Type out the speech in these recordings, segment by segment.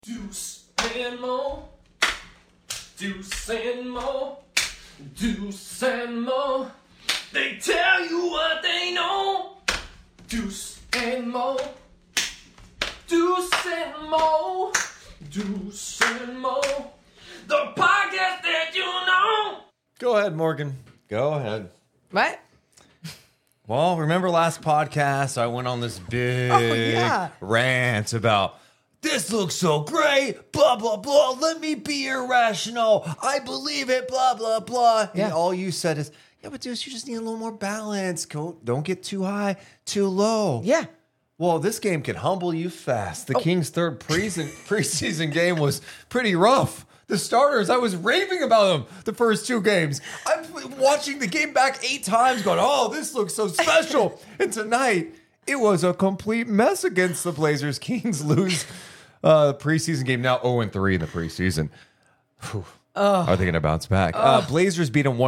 Deuce and Mo, Deuce and Mo, Deuce and Mo. They tell you what they know. Deuce and Mo, Deuce and Mo, Deuce and Mo. The podcast that you know. Go ahead, Morgan. Go ahead. What? Well, remember last podcast, I went on this big rant about this looks so great, blah, blah, blah. Let me be irrational. I believe it, blah, blah, blah. Yeah. And all you said is, yeah, but Deuce, you just need a little more balance. Don't get too high, too low. Yeah. Well, this game can humble you fast. The Kings' third preseason game was pretty rough. The starters, I was raving about them the first two games. I'm watching the game back 8 times going, oh, this looks so special. And tonight, it was a complete mess against the Blazers. Kings lose preseason game, now 0-3 in the preseason. Are they going to bounce back? Blazers beat them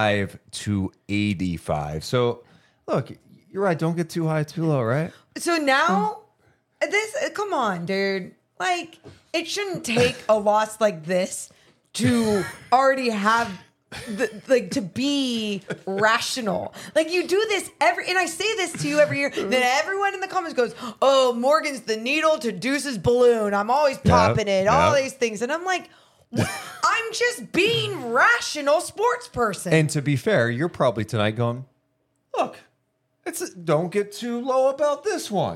105-85. So, look, you're right. Don't get too high, too low, right? So now, come on, dude. Like, it shouldn't take a loss like this to already have, to be rational. Like, you do this and I say this to you every year, then everyone in the comments goes, oh, Morgan's the needle to Deuce's balloon. I'm always popping it, all these things. And I'm like, I'm just being rational sports person. And to be fair, you're probably tonight going, look, don't get too low about this one.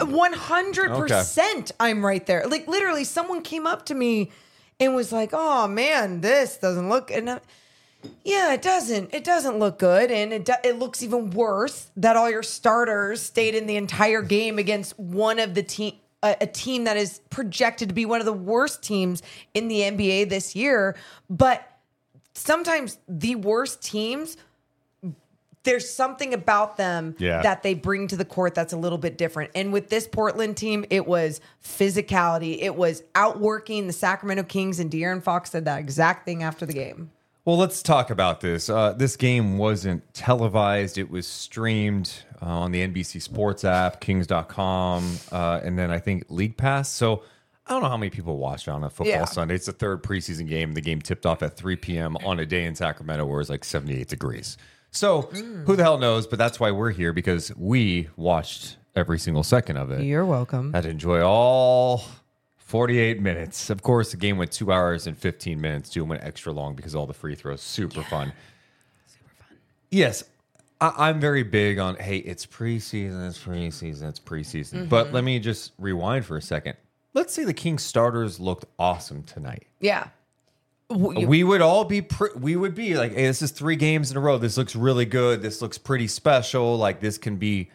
100%. I'm right there. Like, literally, someone came up to me and was like, oh man, this doesn't look, yeah, it doesn't. It doesn't look good. And it looks even worse that all your starters stayed in the entire game against one of the a team that is projected to be one of the worst teams in the NBA this year. But sometimes the worst teams, there's something about them that they bring to the court that's a little bit different. And with this Portland team, it was physicality. It was outworking the Sacramento Kings, and De'Aaron Fox said that exact thing after the game. Well, let's talk about this. This game wasn't televised. It was streamed on the NBC Sports app, Kings.com, and then I think League Pass. So I don't know how many people watched it on a football Sunday. It's the third preseason game. The game tipped off at 3 p.m. on a day in Sacramento where it's like 78 degrees. So who the hell knows? But that's why we're here, because we watched every single second of it. You're welcome. Had to enjoy all 48 minutes. Of course, the game went 2 hours and 15 minutes. Too, went extra long because all the free throws. Super fun. Super fun. Yes, I'm very big on, hey, it's preseason, it's preseason, it's preseason. Mm-hmm. But let me just rewind for a second. Let's say the Kings starters looked awesome tonight. Yeah. We would all be we would be like, hey, this is 3 games in a row. This looks really good. This looks pretty special. Like, this can be.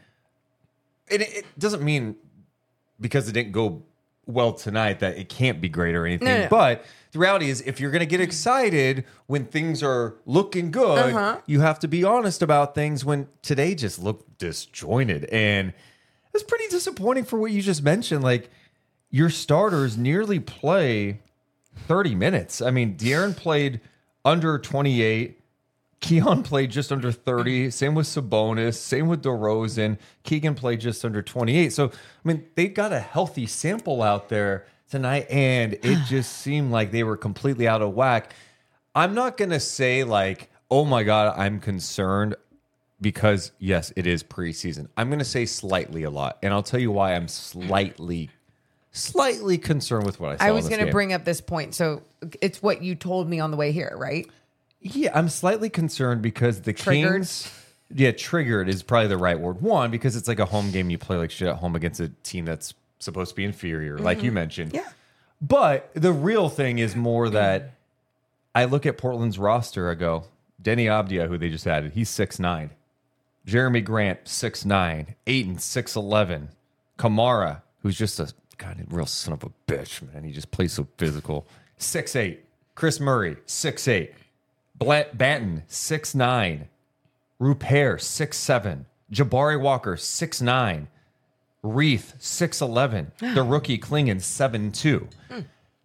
It doesn't mean because it didn't go well tonight that it can't be great or anything. No. But the reality is, if you're going to get excited when things are looking good, you have to be honest about things when today just looked disjointed. And it's pretty disappointing for what you just mentioned. Like, your starters nearly play 30 minutes. I mean, De'Aaron played under 28. Keon played just under 30. Same with Sabonis. Same with DeRozan. Keegan played just under 28. So, I mean, they got a healthy sample out there tonight, and it just seemed like they were completely out of whack. I'm not going to say, like, oh, my God, I'm concerned because, yes, it is preseason. I'm going to say slightly a lot, and I'll tell you why I'm slightly concerned with what I saw. I was going to bring up this point. So it's what you told me on the way here, right? Yeah, I'm slightly concerned because the Kings... Yeah, triggered is probably the right word. One, because it's like a home game. You play like shit at home against a team that's supposed to be inferior, like you mentioned. Yeah. But the real thing is more that I look at Portland's roster, I go, Denny Abdia, who they just added, he's 6'9". Jeremy Grant, 6'9". Ayton, 6'11". Kamara, who's just a real son of a bitch, man. He just plays so physical. 6'8". Chris Murray, 6'8". Banton, 6'9". Rupert, 6'7". Jabari Walker, 6'9". Reith, 6'11". The rookie Klingon, 7'2". A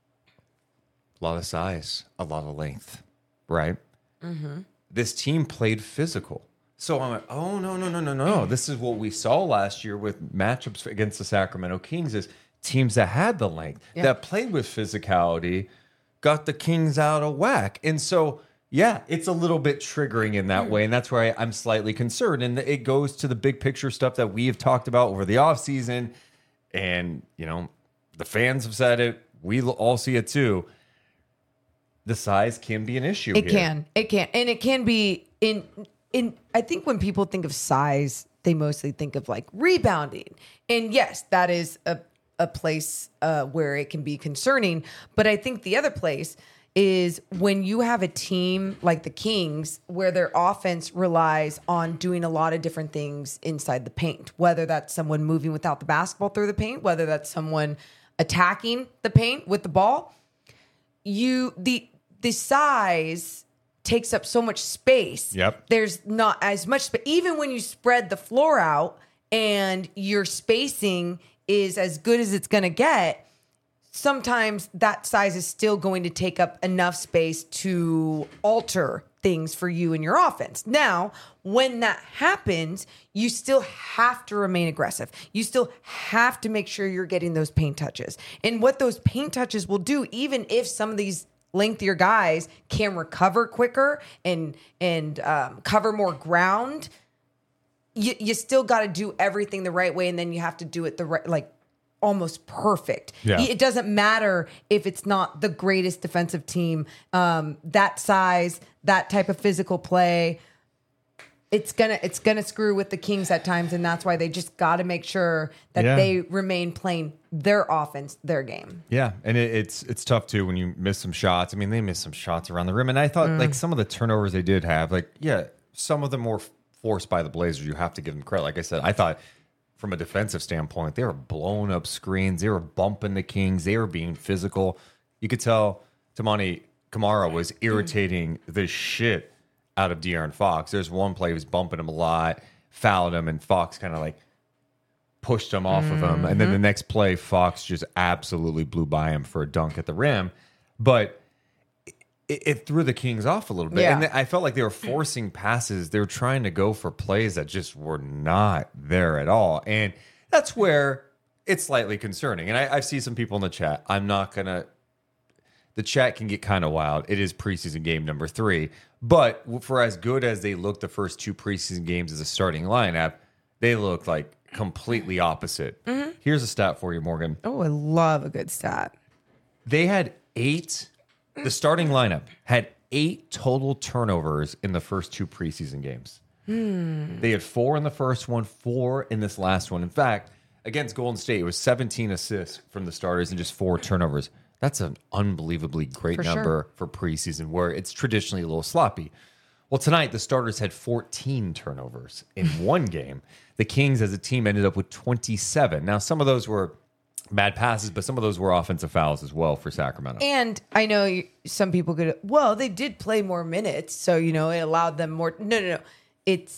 lot of size, a lot of length, right? Mm-hmm. This team played physical. So I'm like, oh, no. This is what we saw last year with matchups against the Sacramento Kings is teams that had the length, that played with physicality, got the Kings out of whack. And so, yeah, it's a little bit triggering in that way. And that's why I'm slightly concerned. And it goes to the big picture stuff that we have talked about over the offseason. And, you know, the fans have said it. We all see it too. The size can be an issue. It can. And it can be in I think when people think of size, they mostly think of like rebounding. And yes, that is a place where it can be concerning. But I think the other place is when you have a team like the Kings where their offense relies on doing a lot of different things inside the paint, whether that's someone moving without the basketball through the paint, whether that's someone attacking the paint with the ball. The size takes up so much space. Yep. There's not as much space. Even when you spread the floor out and your spacing is as good as it's going to get, sometimes that size is still going to take up enough space to alter things for you in your offense. Now, when that happens, you still have to remain aggressive. You still have to make sure you're getting those paint touches. And what those paint touches will do, even if some of these lengthier guys can recover quicker and cover more ground, you still got to do everything the right way, and then you have to do it the right, like almost perfect. Yeah. It doesn't matter if it's not the greatest defensive team. That size, that type of physical play, it's gonna screw with the Kings at times, and that's why they just got to make sure that they remain playing their offense, their game. Yeah, and it's tough too when you miss some shots. I mean, they missed some shots around the rim, and I thought like some of the turnovers they did have, like some of them were forced by the Blazers. You have to give them credit. Like I said, I thought from a defensive standpoint, they were blowing up screens, they were bumping the Kings, they were being physical. You could tell Toumani Camara was irritating the shit out of De'Aaron Fox. There's one play he was bumping him a lot, fouled him, and Fox kind of like pushed him off of him. And then the next play, Fox just absolutely blew by him for a dunk at the rim. But it threw the Kings off a little bit. Yeah. And I felt like they were forcing passes. They were trying to go for plays that just were not there at all. And that's where it's slightly concerning. And I see some people in the chat. I'm not going to... The chat can get kind of wild. It is preseason game number 3. But for as good as they looked the first 2 preseason games as a starting lineup, they looked like completely opposite. Mm-hmm. Here's a stat for you, Morgan. Oh, I love a good stat. They had 8... The starting lineup had 8 total turnovers in the first 2 preseason games. They had 4 in the first one, 4 in this last one. In fact, against Golden State, it was 17 assists from the starters and just 4 turnovers. That's an unbelievably great number for preseason, where it's traditionally a little sloppy. Well, tonight, the starters had 14 turnovers in one game. The Kings, as a team, ended up with 27. Now, some of those were bad passes, but some of those were offensive fouls as well for Sacramento. And I know some people could, well, they did play more minutes, so, you know, it allowed them more. No. It's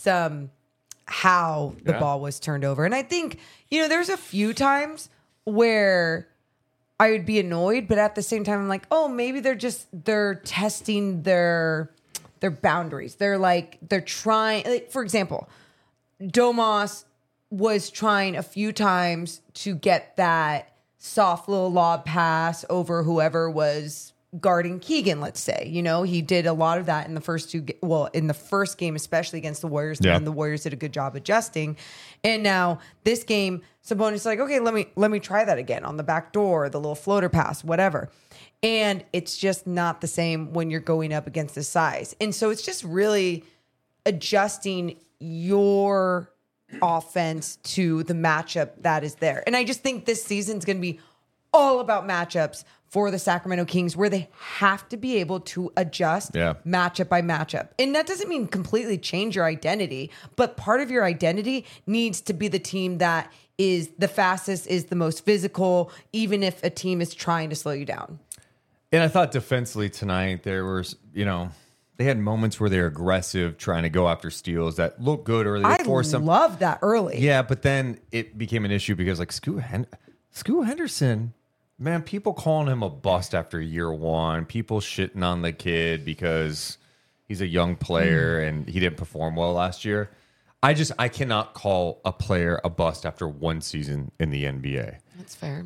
how the ball was turned over. And I think, you know, there's a few times where I would be annoyed, but at the same time, I'm like, oh, maybe they're testing their boundaries. They're trying, like, for example, Domas was trying a few times to get that soft little lob pass over whoever was guarding Keegan, let's say. You know, he did a lot of that in the first 2, in the first game, especially against the Warriors. Yeah. And the Warriors did a good job adjusting. And now this game, Sabonis is like, okay, let me try that again on the back door, the little floater pass, whatever. And it's just not the same when you're going up against the size. And so it's just really adjusting your offense to the matchup that is there. And I just think this season's going to be all about matchups for the Sacramento Kings, where they have to be able to adjust matchup by matchup. And that doesn't mean completely change your identity, but part of your identity needs to be the team that is the fastest, is the most physical, even if a team is trying to slow you down. And I thought defensively tonight, there was, you know, they had moments where they're aggressive, trying to go after steals that looked good early. I love that early. Yeah, but then it became an issue because, like, Scoot Henderson, man, people calling him a bust after year 1. People shitting on the kid because he's a young player and he didn't perform well last year. I cannot call a player a bust after one season in the NBA. That's fair.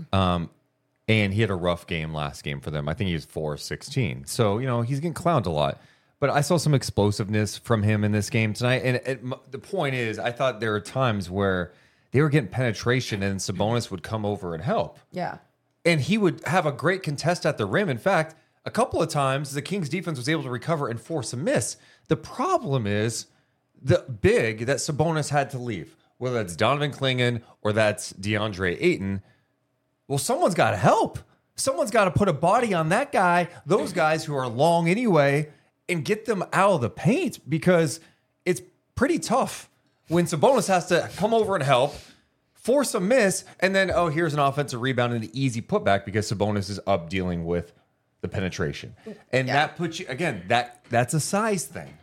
And he had a rough game last game for them. I think he was 4-16. So, he's getting clowned a lot. But I saw some explosiveness from him in this game tonight. And the point is, I thought there were times where they were getting penetration and Sabonis would come over and help. Yeah. And he would have a great contest at the rim. In fact, a couple of times the Kings defense was able to recover and force a miss. The problem is the big that Sabonis had to leave, whether that's Donovan Clingan or that's DeAndre Ayton. Well, someone's got to help. Someone's got to put a body on that guy, those guys who are long anyway, and get them out of the paint, because it's pretty tough when Sabonis has to come over and help, force a miss, and then, here's an offensive rebound and an easy putback because Sabonis is up dealing with the penetration. And that puts you, again, that's a size thing.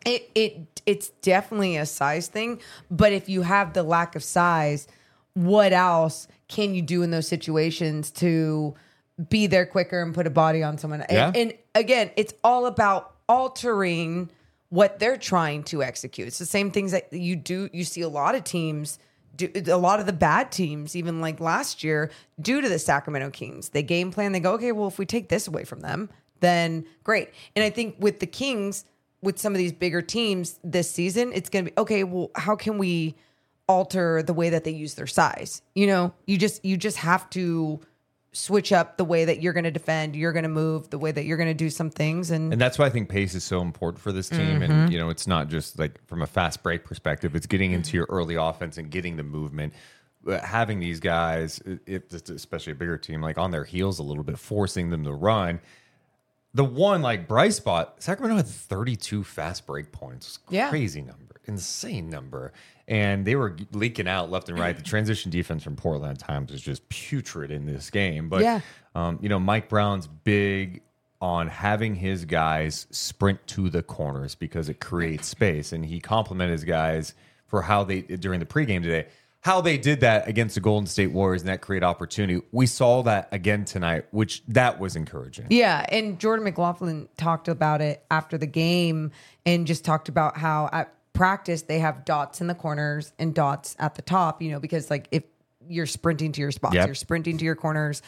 It's definitely a size thing, but if you have the lack of size, what else can you do in those situations to be there quicker and put a body on someone? Yeah. And again, it's all about altering what they're trying to execute. It's the same things that you see a lot of teams do, a lot of the bad teams, even like last year, due to the Sacramento Kings. They game plan, they go, okay, well, if we take this away from them, then great. And I think with the Kings, with some of these bigger teams this season, it's going to be, okay, well, how can we alter the way that they use their size? You just have to switch up the way that you're going to defend, you're going to move, the way that you're going to do some things. And that's why I think pace is so important for this team. And, it's not just like from a fast break perspective, it's getting into your early offense and getting the movement. Having these guys, especially a bigger team, like on their heels a little bit, forcing them to run. The one like bright spot, Sacramento had 32 fast break points. Crazy number, insane number. And they were leaking out left and right. The transition defense from Portland at times was just putrid in this game. But, Mike Brown's big on having his guys sprint to the corners because it creates space. And he complimented his guys for how they, during the pregame today, how they did that against the Golden State Warriors and that create opportunity. We saw that again tonight, which that was encouraging. Yeah, and Jordan McLaughlin talked about it after the game and just talked about how at practice they have dots in the corners and dots at the top, because like if you're sprinting to your spots, you're sprinting to your corners,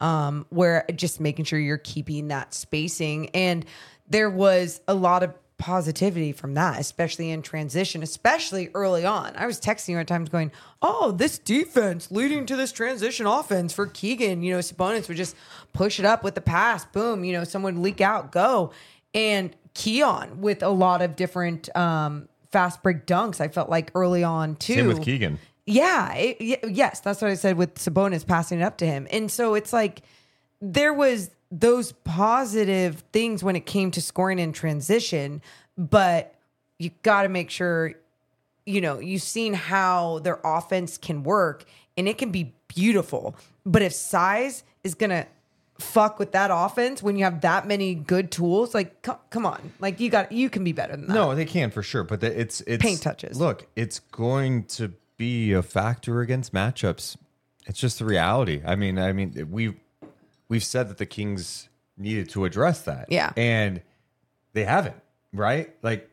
where just making sure you're keeping that spacing. And there was a lot of positivity from that, especially in transition, especially early on. I was texting you at times going, oh, this defense leading to this transition offense for Keegan, Sabonis would just push it up with the pass, boom, someone would leak out, go. And Keon with a lot of different fast break dunks, I felt like early on too. Same with Keegan. Yeah, yes, that's what I said with Sabonis passing it up to him. And so it's like there was those positive things when it came to scoring in transition, but you got to make sure, you've seen how their offense can work and it can be beautiful. But if size is going to fuck with that offense when you have that many good tools, like come on, like you can be better than that. No, they can for sure, but it's paint touches. Look, it's going to be a factor against matchups. It's just the reality. I mean, we've said that the Kings needed to address that. Yeah. And they haven't, right? Like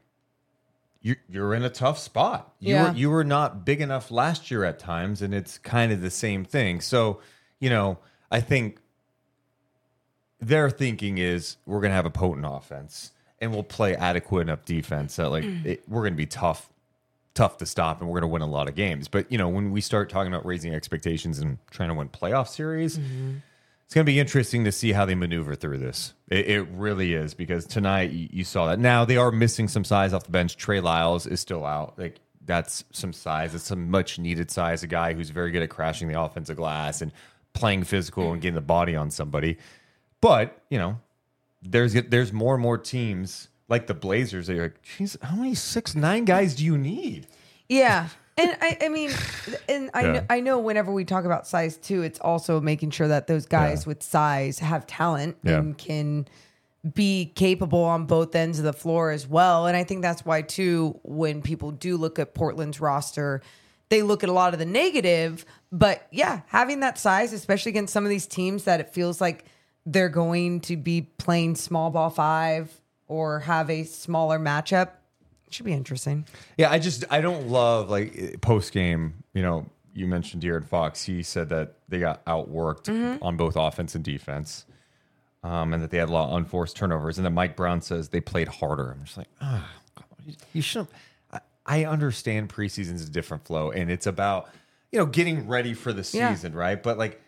you're in a tough spot. You were not big enough last year at times, and it's kind of the same thing. So, I think their thinking is we're going to have a potent offense and we'll play adequate enough defense that we're going to be tough to stop and we're going to win a lot of games. But, when we start talking about raising expectations and trying to win playoff series, it's going to be interesting to see how they maneuver through this. It really is, because tonight you saw that. Now they are missing some size off the bench. Trey Lyles is still out. Like that's some size. It's some much needed size. A guy who's very good at crashing the offensive glass and playing physical and getting the body on somebody. But, there's more and more teams like the Blazers that are like, geez, how many 6'9" guys do you need? Yeah. And I know whenever we talk about size too, it's also making sure that those guys with size have talent and can be capable on both ends of the floor as well. And I think that's why too, when people do look at Portland's roster, they look at a lot of the negative, but having that size, especially against some of these teams that it feels like they're going to be playing small ball 5 or have a smaller matchup, Should be interesting. Yeah, I don't love like post game. You know, you mentioned De'Aaron Fox. He said that they got outworked on both offense and defense, and that they had a lot of unforced turnovers. And then Mike Brown says they played harder. I'm just like, you should. I understand preseason's a different flow, and it's about getting ready for the season, right? But like,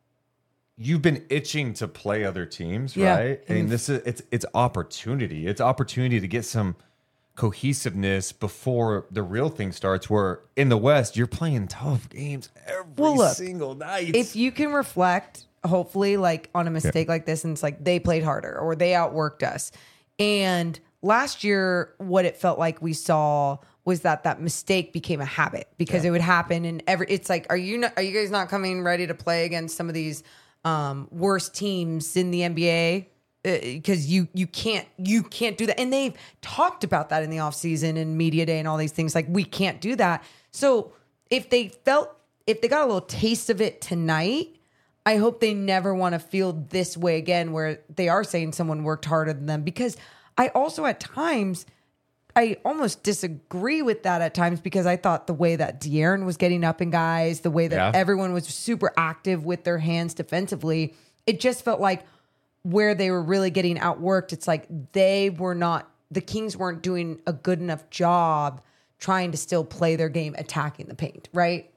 you've been itching to play other teams, right? I mean, it's opportunity. It's opportunity to get some cohesiveness before the real thing starts. Where in the West, you're playing tough games every single night. If you can reflect, hopefully, like on a mistake like this, and it's like they played harder or they outworked us. And last year, what it felt like we saw was that mistake became a habit because it would happen, and it's like, are you guys not coming ready to play against some of these worst teams in the NBA? Because you can't do that. And they've talked about that in the offseason and media day and all these things. Like, we can't do that. So if they got a little taste of it tonight, I hope they never want to feel this way again, where they are saying someone worked harder than them. Because I also at times, I almost disagree with that at times, because I thought the way that De'Aaron was getting up in guys, the way that everyone was super active with their hands defensively, it just felt like where they were really getting outworked. It's like the Kings weren't doing a good enough job trying to still play their game, attacking the paint, right?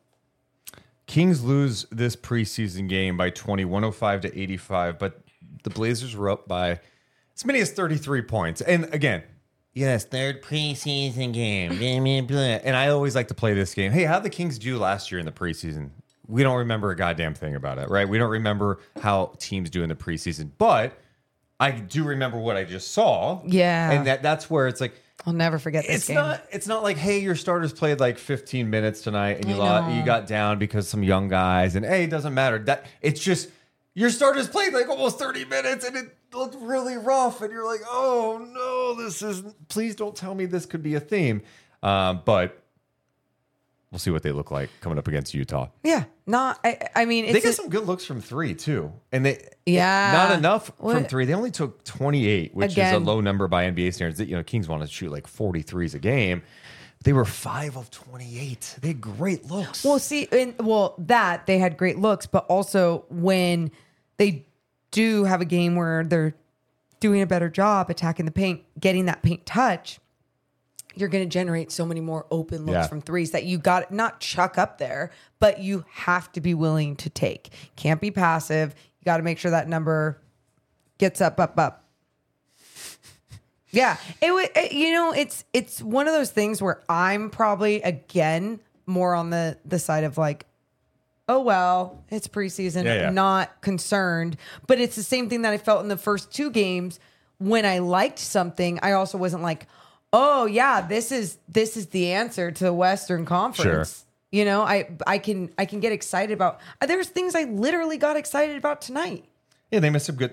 Kings lose this preseason game by 20, 105-85, but the Blazers were up by as many as 33 points. And again, yes, third preseason game. And I always like to play this game. Hey, how'd the Kings do last year in the preseason? We don't remember a goddamn thing about it, right? We don't remember how teams do in the preseason. But I do remember what I just saw. Yeah. And that's where it's like, I'll never forget this game. It's not like, hey, your starters played like 15 minutes tonight and you got down because some young guys, and hey, it doesn't matter. It's just your starters played like almost 30 minutes and it looked really rough, and you're like, oh no, please don't tell me this could be a theme. But we'll see what they look like coming up against Utah. Yeah. I mean, they got some good looks from three too. And not enough from three. They only took 28, which is a low number by NBA standards. Kings want to shoot like 43s a game. They were 5 of 28. They had great looks. Well, see, they had great looks, but also when they do have a game where they're doing a better job attacking the paint, getting that paint touch, you're going to generate so many more open looks from threes that you got not chuck up there, but you have to be willing to take. Can't be passive. You got to make sure that number gets up. Yeah. It's one of those things where I'm probably, again, more on the side of like, oh, well, it's preseason, not concerned. But it's the same thing that I felt in the first two games when I liked something. I also wasn't like, oh yeah, this is the answer to the Western Conference. Sure. I can get excited about. There's things I literally got excited about tonight. Yeah, they missed some good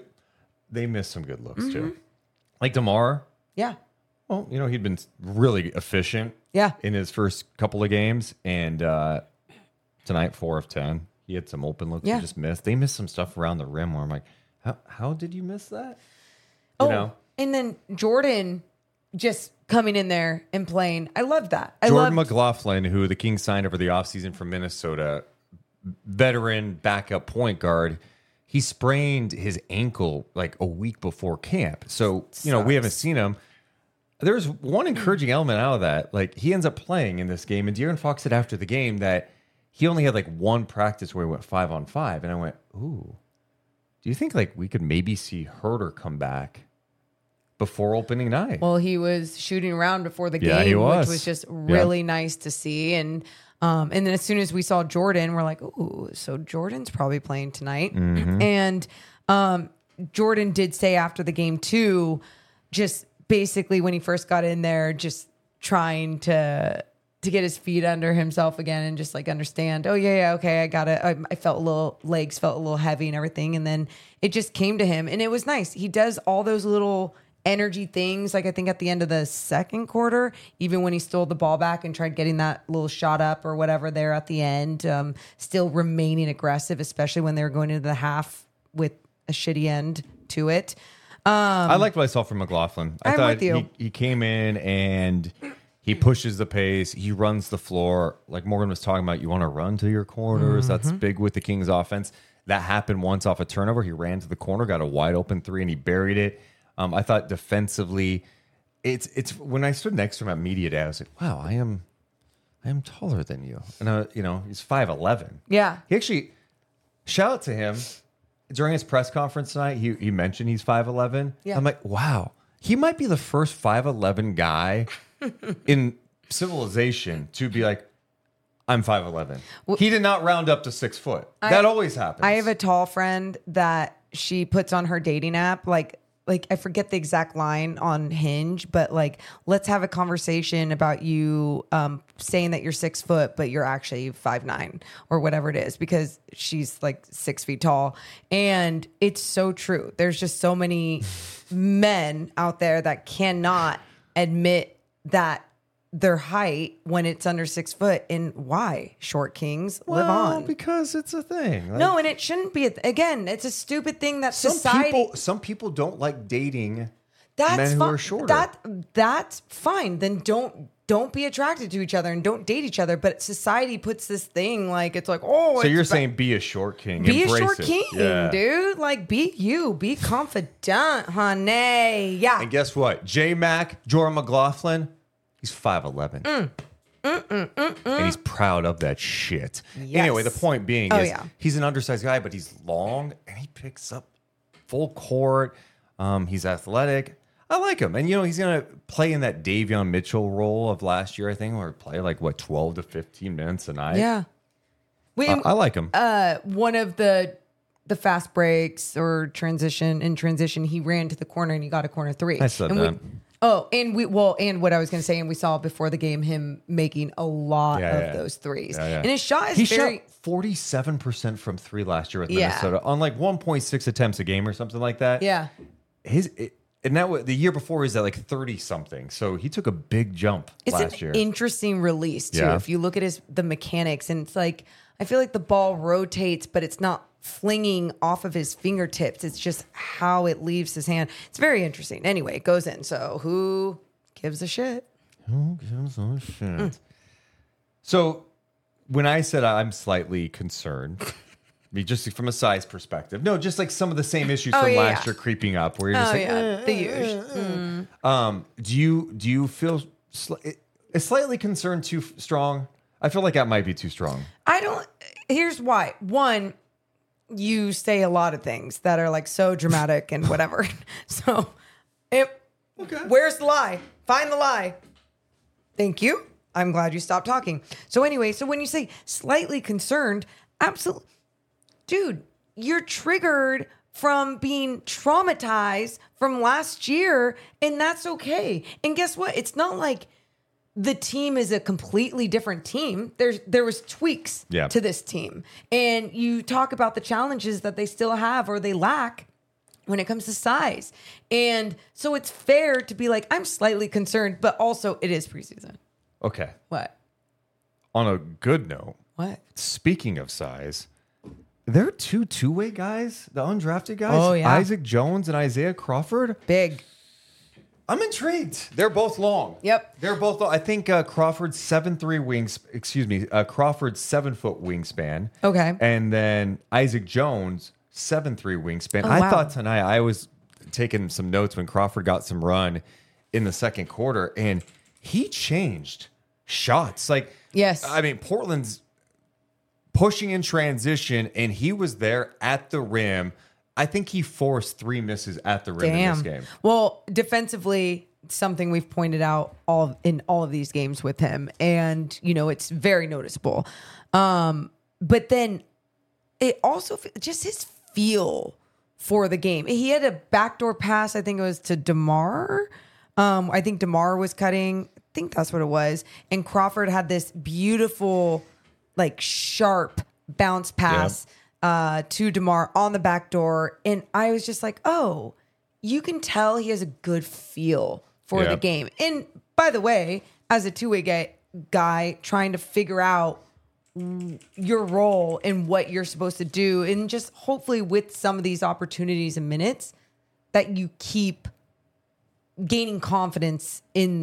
looks too. Like DeMar. Yeah. Well, he'd been really efficient. Yeah. In his first couple of games, and tonight 4 of 10. He had some open looks he just missed. They missed some stuff around the rim where I'm like, how did you miss that? And then Jordan just coming in there and playing. I love that. Jordan McLaughlin, who the Kings signed over the offseason from Minnesota, veteran backup point guard, he sprained his ankle like a week before camp. So, we haven't seen him. There's one encouraging element out of that. Like, he ends up playing in this game, and De'Aaron Fox said after the game that he only had like one practice where he went 5-on-5. And I went, ooh, do you think like we could maybe see Herter come back before opening night? Well, he was shooting around before the game, which was just really nice to see. And then as soon as we saw Jordan, we're like, ooh, so Jordan's probably playing tonight. Mm-hmm. And Jordan did say after the game too, just basically when he first got in there, just trying to get his feet under himself again and just like understand, oh yeah, okay, I got it. I felt legs felt a little heavy and everything. And then it just came to him and it was nice. He does all those little energy things. Like I think at the end of the second quarter, even when he stole the ball back and tried getting that little shot up or whatever there at the end, still remaining aggressive, especially when they were going into the half with a shitty end to it. I liked what I saw from McLaughlin. I I'm thought with you. He came in and He pushes the pace. He runs the floor. Like Morgan was talking about, you want to run to your corners. That's big with the Kings offense. That happened once off a turnover. He ran to the corner, got a wide open three, and he buried it. I thought defensively, it's when I stood next to him at media day, I was like, wow, I am taller than you. And he's 5'11". Yeah. He actually, shout out to him. During his press conference tonight, he mentioned he's 5'11". Yeah. I'm like, wow, he might be the first 5'11" guy in civilization to be like, I'm 5'11". He did not round up to 6 foot. That always happens. I have a tall friend that she puts on her dating app, like I forget the exact line on Hinge, but like, let's have a conversation about you saying that you're 6 foot, but you're actually 5'9" or whatever it is, because she's like 6 feet tall. And it's so true. There's just so many men out there that cannot admit that their height when it's under 6 foot. And why? Short kings live on. Because it's a thing. Like, No, and it shouldn't be. Again, it's a stupid thing that society. Some people don't like dating That's men who fine. are shorter. That's fine. Then don't be attracted to each other and don't date each other. But society puts this thing like it's like, oh. So you're saying be a short king. be a Embrace short it. king, Yeah. dude. Like be you. Be confident, honey. Yeah. And guess what? J Mac, Jordan McLaughlin, he's 5'11". And he's proud of that shit. Yes. Anyway, the point being Oh, is yeah. he's an undersized guy, but he's long and he picks up full court. He's athletic. I like him. And, he's going to play in that Davion Mitchell role of last year, I think, where he play 12 to 15 minutes a night. Yeah. I like him. One of the fast breaks or transition, he ran to the corner and he got a corner three. I said and that. And what I was going to say, and we saw before the game him making a lot of those threes. Yeah, yeah. And his shot is He very... shot 47% from three last year with Yeah. Minnesota on 1.6 attempts a game or something like that. Yeah. The year before he's at 30 something. So he took a big jump It's last year. an interesting release, too. Yeah. If you look at the mechanics, and it's like, I feel like the ball rotates, but it's not flinging off of his fingertips. It's just how it leaves his hand. It's very interesting. Anyway, it goes in. So who gives a shit? Who gives a shit? So when I said I'm slightly concerned, just from a size perspective, no, just some of the same issues from last year creeping up, where you're just the usual. do you feel is slightly concerned too strong? I feel like that might be too strong. Here's why. One, you say a lot of things that are so dramatic and whatever. So, where's the lie? Find the lie. Thank you. I'm glad you stopped talking. So anyway, when you say slightly concerned, absolutely, dude, you're triggered from being traumatized from last year, and that's okay. And guess what? It's not like the team is a completely different team. There was tweaks to this team. And you talk about the challenges that they still have or they lack when it comes to size. And so it's fair to be I'm slightly concerned, but also it is preseason. Okay. What? On a good note, What? speaking of size, there are two-way guys, the undrafted guys. Oh, yeah. Isaac Jones and Isaiah Crawford. Big. I'm intrigued. They're both long. Yep. They're both long. I think Crawford's 7'3" Crawford's 7 foot wingspan. Okay. And then Isaac Jones, 7'3" wingspan. Oh, I wow. thought tonight, I was taking some notes when Crawford got some run in the second quarter, and he changed shots. Yes. I mean, Portland's pushing in transition, and he was there at the rim. I think he forced 3 misses at the rim in this game. Well, defensively, something we've pointed out in all of these games with him, and it's very noticeable. But then it also just his feel for the game. He had a backdoor pass. I think it was to DeMar. I think DeMar was cutting. I think that's what it was. And Crawford had this beautiful, sharp bounce pass. To DeMar on the back door. And I was just like, oh, you can tell he has a good feel for the game. And by the way, as a two-way guy trying to figure out your role and what you're supposed to do, and just hopefully with some of these opportunities and minutes that you keep gaining confidence in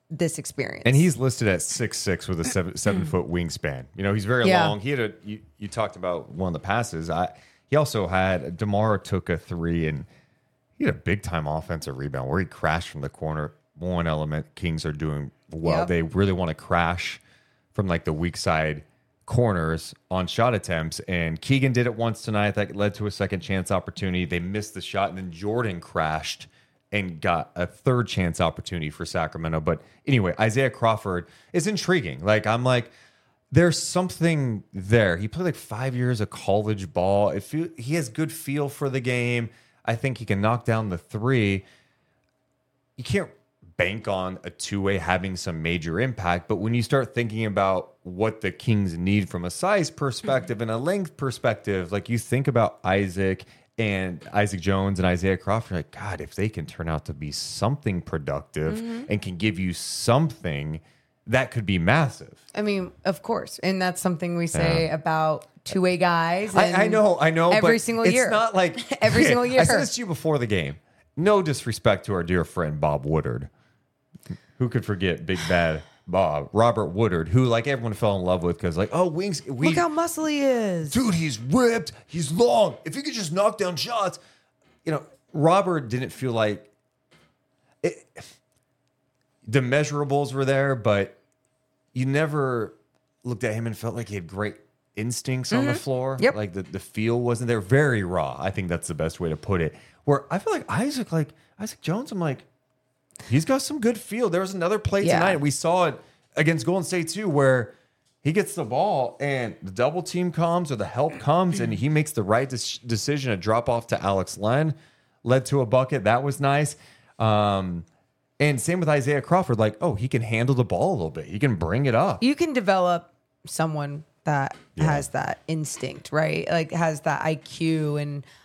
this experience. And he's listed at 6'6" with a 7-foot wingspan. You know, he's very long. He had you talked about one of the passes. He also had DeMar took a 3 and he had a big time offensive rebound where he crashed from the corner. One element Kings are doing well. Yep. They really want to crash from like the weak side corners on shot attempts. And Keegan did it once tonight. That led to a second chance opportunity. They missed the shot, and then Jordan crashed and got a third chance opportunity for Sacramento. But anyway, Isaiah Crawford is intriguing. Like, I'm like, there's something there. He played like 5 years of college ball. He has good feel for the game. I think he can knock down the 3. You can't bank on a 2-way having some major impact, but when you start thinking about what the Kings need from a size perspective and a length perspective, like you think about Isaac Jones and Isaiah Crawford, like, God, if they can turn out to be something productive and can give you something, that could be massive. I mean, of course. And that's something we say about 2-way guys. I know. Every but single it's year. It's not like every single year. I said this to you before the game. No disrespect to our dear friend Bob Woodard. Who could forget Big Bad Bob, Robert Woodard, who like everyone fell in love with because like, oh, wings. Look how muscly he is. Dude, he's ripped. He's long. If he could just knock down shots. You know, Robert didn't feel like it. The measurables were there, but you never looked at him and felt like he had great instincts on the floor. Yep. Like the feel wasn't there. Very raw. I think that's the best way to put it. Where I feel like Isaac Jones, I'm like, he's got some good feel. There was another play tonight. We saw it against Golden State too, where he gets the ball and the double team comes or the help comes and he makes the right decision to drop off to Alex Len. Led to a bucket. That was nice. And same with Isaiah Crawford. Like, oh, he can handle the ball a little bit. He can bring it up. You can develop someone that has that instinct, right? Like has that IQ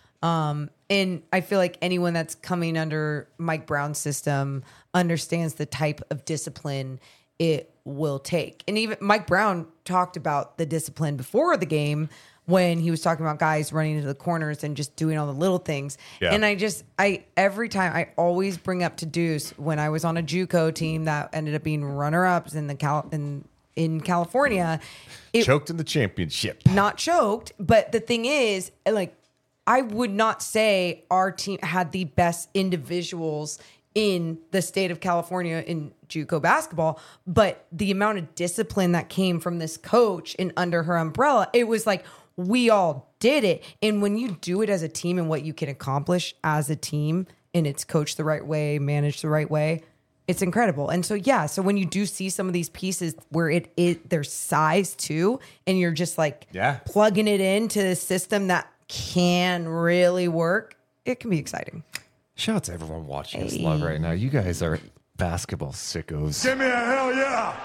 and I feel like anyone that's coming under Mike Brown's system understands the type of discipline it will take. And even Mike Brown talked about the discipline before the game when he was talking about guys running into the corners and just doing all the little things. Yeah. And every time I always bring up to Deuce when I was on a JUCO team that ended up being runner-ups in in California. Choked in the championship. Not choked, but the thing is, like, I would not say our team had the best individuals in the state of California in JUCO basketball, but the amount of discipline that came from this coach and under her umbrella, it was like we all did it. And when you do it as a team and what you can accomplish as a team and it's coached the right way, managed the right way, it's incredible. And so, so when you do see some of these pieces where there's size too, and you're just like plugging it into a system that can really work, it can be exciting. Shout out to everyone watching us live right now. You guys are basketball sickos. Give me a hell yeah.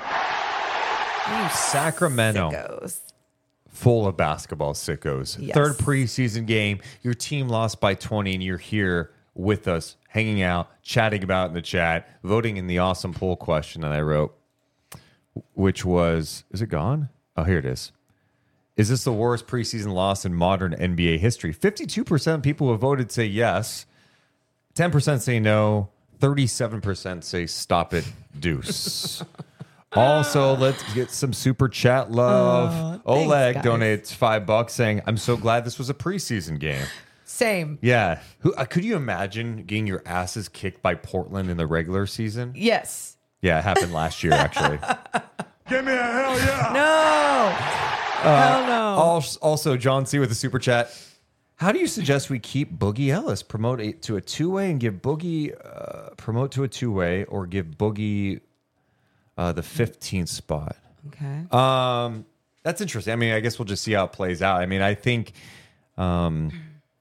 Sacramento. Sickos. Full of basketball sickos. Yes. Third preseason game. Your team lost by 20 and you're here with us, hanging out, chatting about it in the chat, voting in the awesome poll question that I wrote, which was, is it gone? Oh, here it is. Is this the worst preseason loss in modern NBA history? 52% of people who voted say yes. 10% say no. 37% say stop it, Deuce. Also, let's get some super chat love. Oleg donates $5 saying, I'm so glad this was a preseason game. Same. Yeah. Could you imagine getting your asses kicked by Portland in the regular season? Yes. Yeah, it happened last year, actually. Give me a hell yeah. No. Hell no. Also, John C. with the super chat. How do you suggest we keep Boogie Ellis, promote it to a 2-way and give Boogie, promote to a 2-way or give Boogie the 15th spot? Okay. That's interesting. I mean, I guess we'll just see how it plays out. I mean, I think, right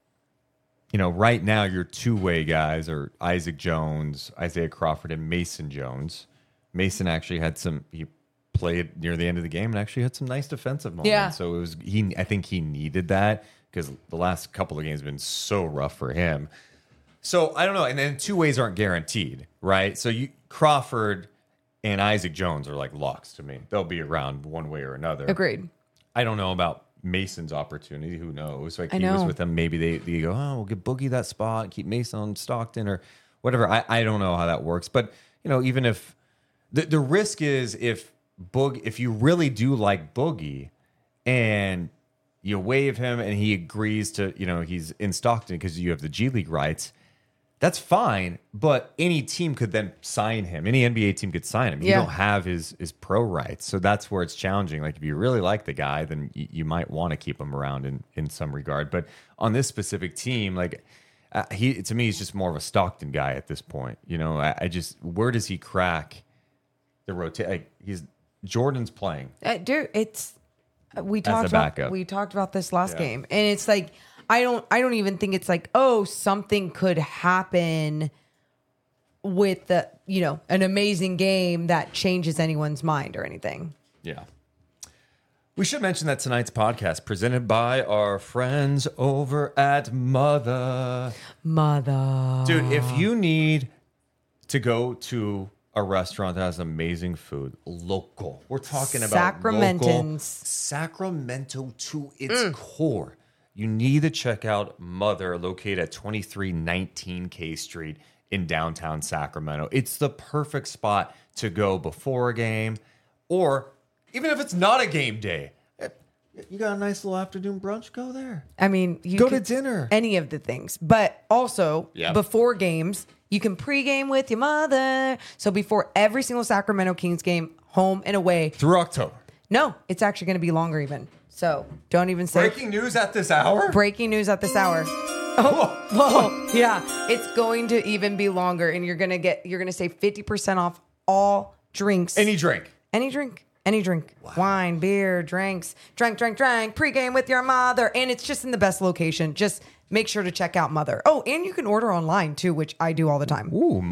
now your 2-way guys are Isaac Jones, Isaiah Crawford, and Mason Jones. Mason actually had he played near the end of the game and actually had some nice defensive moments. Yeah. So I think he needed that because the last couple of games have been so rough for him. So I don't know. And then 2-ways aren't guaranteed, right? So Crawford and Isaac Jones are like locks to me. They'll be around one way or another. Agreed. I don't know about Mason's opportunity. Who knows? Like he was with them. Maybe they go, we'll give Boogie that spot, keep Mason on Stockton or whatever. I don't know how that works. But, even if The risk is if you really do like Boogie and you waive him and he agrees to, he's in Stockton because you have the G League rights, that's fine. But any team could then sign him. Any NBA team could sign him. You don't have his pro rights. So that's where it's challenging. Like if you really like the guy, then you might want to keep him around in some regard. But on this specific team, like to me, he's just more of a Stockton guy at this point. Where does he crack the rotate? Jordan's playing. Dude, we as a backup. We talked about this last game, and it's like I don't even think it's like, oh, something could happen with an amazing game that changes anyone's mind or anything. Yeah. We should mention that tonight's podcast presented by our friends over at Mother. Dude, if you need to go to a restaurant that has amazing food, local. We're talking about local, Sacramento to its core. You need to check out Mother, located at 2319 K Street in downtown Sacramento. It's the perfect spot to go before a game, or even if it's not a game day. You got a nice little afternoon brunch, go there. I mean, you go to dinner. Any of the things. But also, before games, you can pregame with your mother. So before every single Sacramento Kings game, home and away. Through October. No, it's actually going to be longer even. So don't even say. Breaking news at this hour? Breaking news at this hour. Oh, whoa. Yeah. It's going to even be longer. And you're going to save 50% off all drinks. Any drink. Wow. Wine, beer, drinks. Drink. Pregame with your mother. And it's just in the best location. Just make sure to check out Mother. Oh, and you can order online too, which I do all the time. Ooh,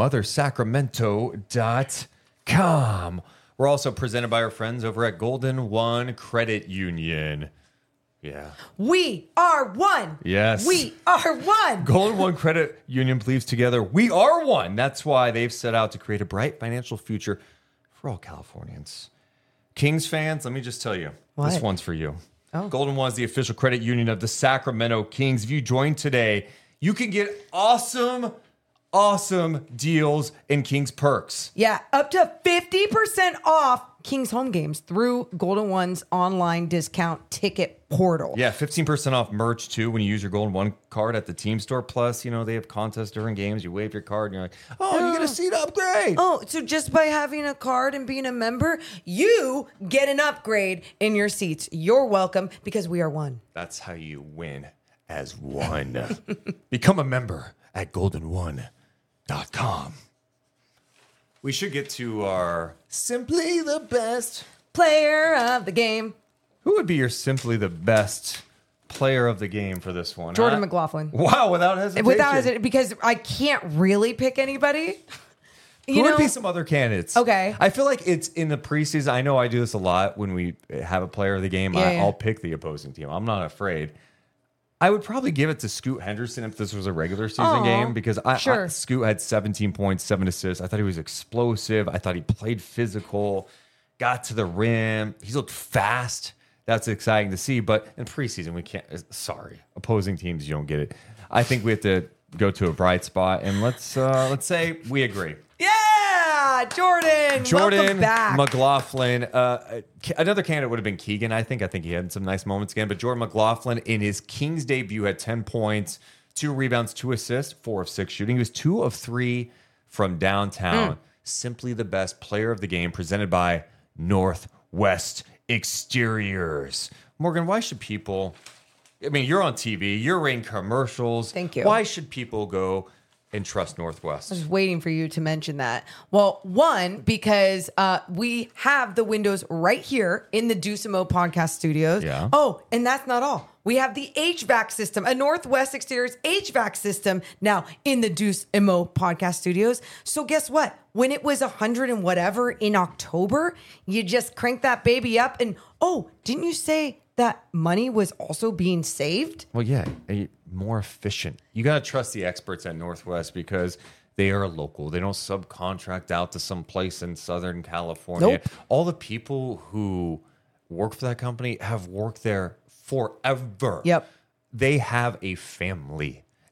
mothersacramento.com. We're also presented by our friends over at Golden One Credit Union. Yeah. We are one. Yes. We are one. Golden One Credit Union believes together. We are one. That's why they've set out to create a bright financial future for all Californians. Kings fans, let me just tell you, this one's for you. Oh. Golden One is the official credit union of the Sacramento Kings. If you join today, you can get awesome deals in Kings perks. Yeah, up to 50% off Kings home games through Golden One's online discount ticket portal. Yeah, 15% off merch too when you use your Golden One card at the team store. Plus, they have contests during games. You wave your card and you're like, oh, you get a seat upgrade. Oh, so just by having a card and being a member, you get an upgrade in your seats. You're welcome because we are one. That's how you win as one. Become a member at goldenone.com. We should get to our Simply the Best Player of the Game. Who would be your Simply the Best Player of the Game for this one? Jordan McLaughlin. Wow, without hesitation. Because I can't really pick anybody. Who would be some other candidates? Okay. I feel like it's in the preseason. I know I do this a lot when we have a player of the game. I'll pick the opposing team. I'm not afraid. I would probably give it to Scoot Henderson if this was a regular season game because Scoot had 17 points, 7 assists. I thought he was explosive. I thought he played physical, got to the rim. He looked fast. That's exciting to see. But in preseason, we can't. Sorry, opposing teams, you don't get it. I think we have to go to a bright spot and let's say we agree. Yeah, Jordan. Welcome back. McLaughlin. Another candidate would have been Keegan, I think. I think he had some nice moments again. But Jordan McLaughlin, in his Kings debut, had 10 points, 2 rebounds, 2 assists, 4 of 6 shooting. He was 2 of 3 from downtown. Simply the best player of the game, presented by Northwest Exteriors. Morgan, why should people... I mean, you're on TV. You're in commercials. Thank you. Why should people go and trust Northwest? I was waiting for you to mention that. Well, one, because we have the windows right here in the Deuce and Mo podcast studios. Yeah. Oh, and that's not all. We have the HVAC system, a Northwest Exteriors HVAC system now in the Deuce and Mo podcast studios. So guess what? When it was 100 and whatever in October, you just crank that baby up and, oh, didn't you say that money was also being saved? Well, yeah, more efficient. You got to trust the experts at Northwest because they are local. They don't subcontract out to some place in Southern California. Nope. All the people who work for that company have worked there forever. Yep. They have a family.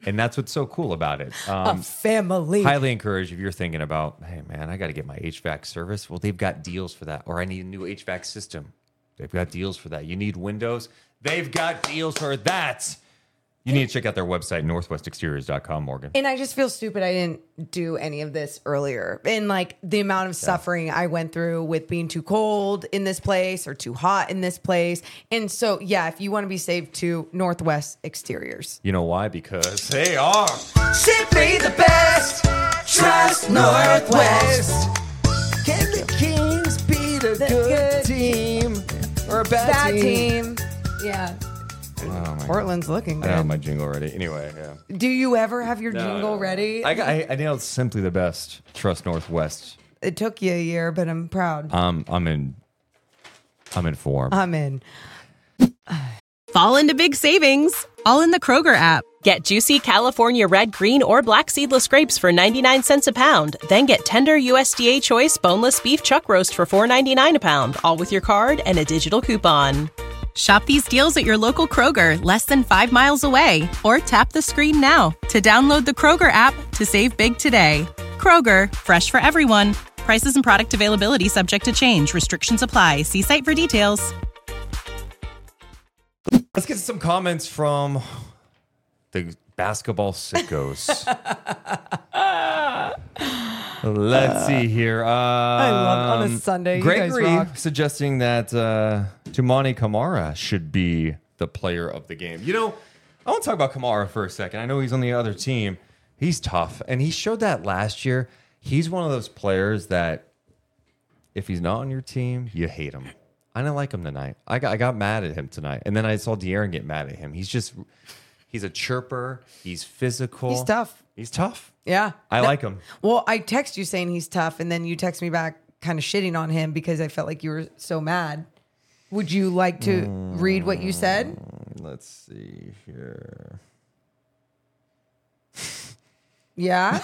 And that's what's so cool about it. A family. Highly encouraged if you're thinking about, hey, man, I got to get my HVAC service. Well, they've got deals for that. Or I need a new HVAC system. They've got deals for that. You need windows. They've got deals for that. You need to check out their website, northwestexteriors.com, Morgan. And I just feel stupid I didn't do any of this earlier. And like the amount of suffering I went through with being too cold in this place or too hot in this place. And so, yeah, if you want to be safe, to Northwest Exteriors. You know why? Because they are Simply the best. Trust Northwest. Can the Kings beat a good team or a bad team? Yeah. Oh, my Portland's looking I have good. my jingle ready. Anyway, yeah. Do you ever have your jingle ready? I nailed Simply the Best. Trust Northwest. It took you a year, but I'm proud. I'm in form. I'm in. Fall into big savings, all in the Kroger app. Get juicy California red, green, or black seedless grapes for 99 cents a pound. Then get tender USDA choice boneless beef chuck roast for $4.99 a pound, all with your card and a digital coupon. Shop these deals at your local Kroger, less than 5 miles away. Or tap the screen now to download the Kroger app to save big today. Kroger, fresh for everyone. Prices and product availability subject to change. Restrictions apply. See site for details. Let's get some comments from the basketball sickos. Let's see here. I love on a Sunday. Gregory You guys rock. suggesting that Tumani Kamara should be the player of the game. You know, I want to talk about Kamara for a second. I know he's on the other team. He's tough, and he showed that last year. He's one of those players that if he's not on your team, you hate him. I didn't like him tonight. I got mad at him tonight, and then I saw De'Aaron get mad at him. He's a chirper. He's physical. He's tough. He's tough. Yeah. I like him. Well, I text you saying he's tough, and then you text me back kind of shitting on him because I felt like you were so mad. Would you like to read what you said? Let's see here. Yeah.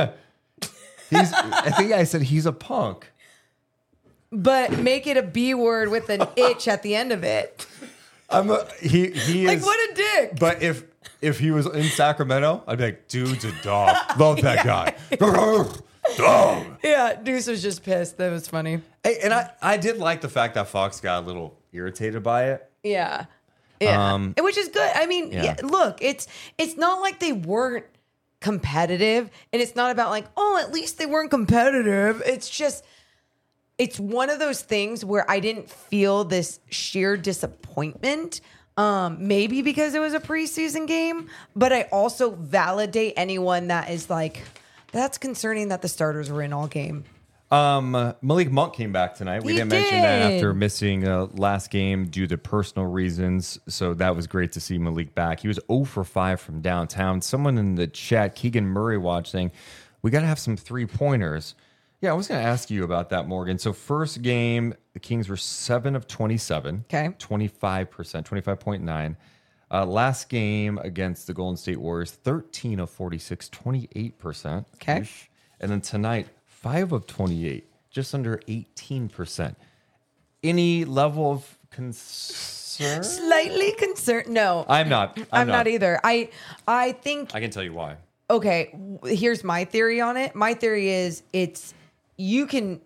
I think I said he's a punk. But make it a B word with an itch at the end of it. He is Like, what a dick. But if he was in Sacramento, I'd be like, dude's a dog. Love that guy. Dog. Yeah, Deuce was just pissed. That was funny. Hey, and I did like the fact that Fox got a little irritated by it. Yeah. Yeah. Which is good. I mean, yeah, look, it's not like they weren't competitive, and it's not about like, oh, at least they weren't competitive. It's just, it's one of those things where I didn't feel this sheer disappointment. Maybe because it was a preseason game, but I also validate anyone that is like, that's concerning that the starters were in all game. Malik Monk came back tonight. We didn't mention that after missing last game due to personal reasons. So that was great to see Malik back. He was 0 for 5 from downtown. Someone in the chat, Keegan Murray watch, saying, we got to have some 3-pointers. Yeah, I was going to ask you about that, Morgan. So first game, the Kings were 7 of 27. Okay. 25%, 25.9. Last game against the Golden State Warriors, 13 of 46, 28%. Okay. Ish. And then tonight, 5 of 28, just under 18%. Any level of concern? Slightly concerned. No, I'm not. I'm not either. I think, I can tell you why. okay, here's my theory on it. My theory is you can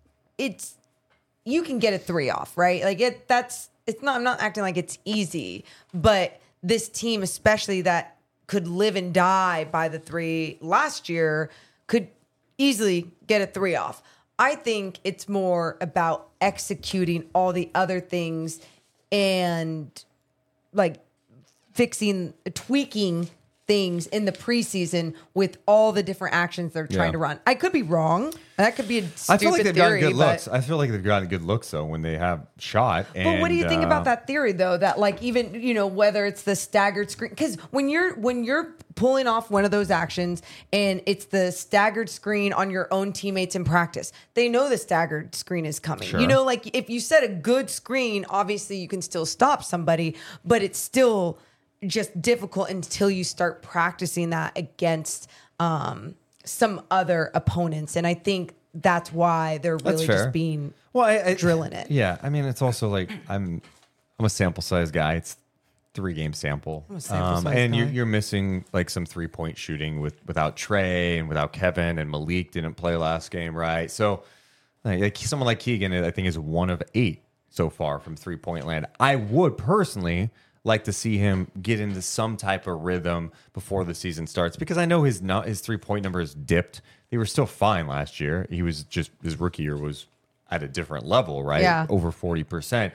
get a 3 off, right? Like I'm not acting like it's easy, but this team, especially that could live and die by the 3 last year, could easily get a 3 off. I think it's more about executing all the other things and like tweaking things in the preseason with all the different actions they're trying to run. I could be wrong. That could be a stupid I feel like they've theory, gotten good but- looks. I feel like they've gotten good looks though when they have shot. But what do you think about that theory though? That like even whether it's the staggered screen, because when you're pulling off one of those actions and it's the staggered screen on your own teammates in practice, they know the staggered screen is coming. Sure. Like if you set a good screen, obviously you can still stop somebody, but it's still just difficult until you start practicing that against some other opponents. And I think that's why they're really just being drilling it. Yeah, I mean, it's also like I'm a sample size guy. It's 3-game sample. sample size And guy. you're missing like some 3-point shooting without Trey and without Kevin, and Malik didn't play last game, right? So like someone like Keegan, I think, is 1 of 8 so far from 3-point land. I would personally like to see him get into some type of rhythm before the season starts, because I know his 3-point number has dipped. They were still fine last year. He was just, his rookie year was at a different level, right? Yeah. Over 40%.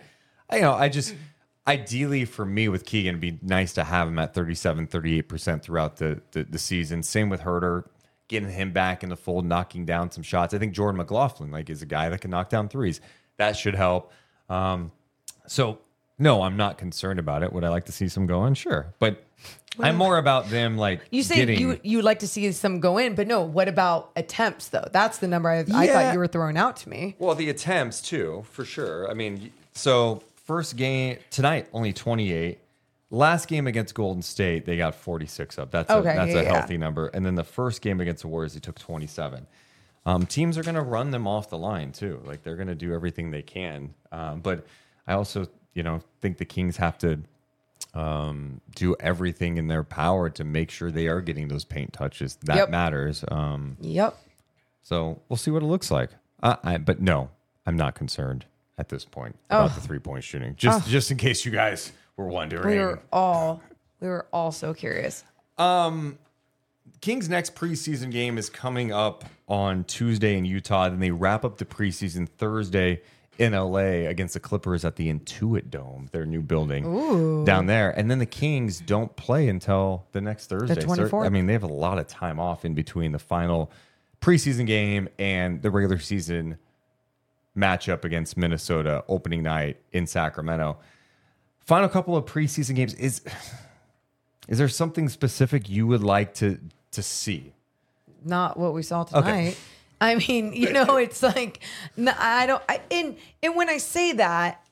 Ideally for me with Keegan, it'd be nice to have him at 37, 38% throughout the season. Same with Herter, getting him back in the fold, knocking down some shots. I think Jordan McLaughlin is a guy that can knock down threes. That should help. So no, I'm not concerned about it. Would I like to see some go in? Sure. But I'm more about them You say you like to see some go in, but no, what about attempts though? That's the number I thought you were throwing out to me. Well, the attempts too, for sure. I mean, so first game tonight, only 28. Last game against Golden State, they got 46 up. That's a healthy number. And then the first game against the Warriors, they took 27. Teams are going to run them off the line too. Like, they're going to do everything they can. But I also, think the Kings have to do everything in their power to make sure they are getting those paint touches. That matters. Yep. So we'll see what it looks like. But no, I'm not concerned at this point about the 3-point shooting. Just in case you guys were wondering. We were all so curious. Kings' next preseason game is coming up on Tuesday in Utah. Then they wrap up the preseason Thursday in LA against the Clippers at the Intuit Dome, their new building down there. And then the Kings don't play until the next Thursday. The 24th. So, I mean, they have a lot of time off in between the final preseason game and the regular season matchup against Minnesota opening night in Sacramento. Final couple of preseason games. Is there something specific you would like to see? Not what we saw tonight. Okay. I mean, it's like, no, I don't. And when I say that,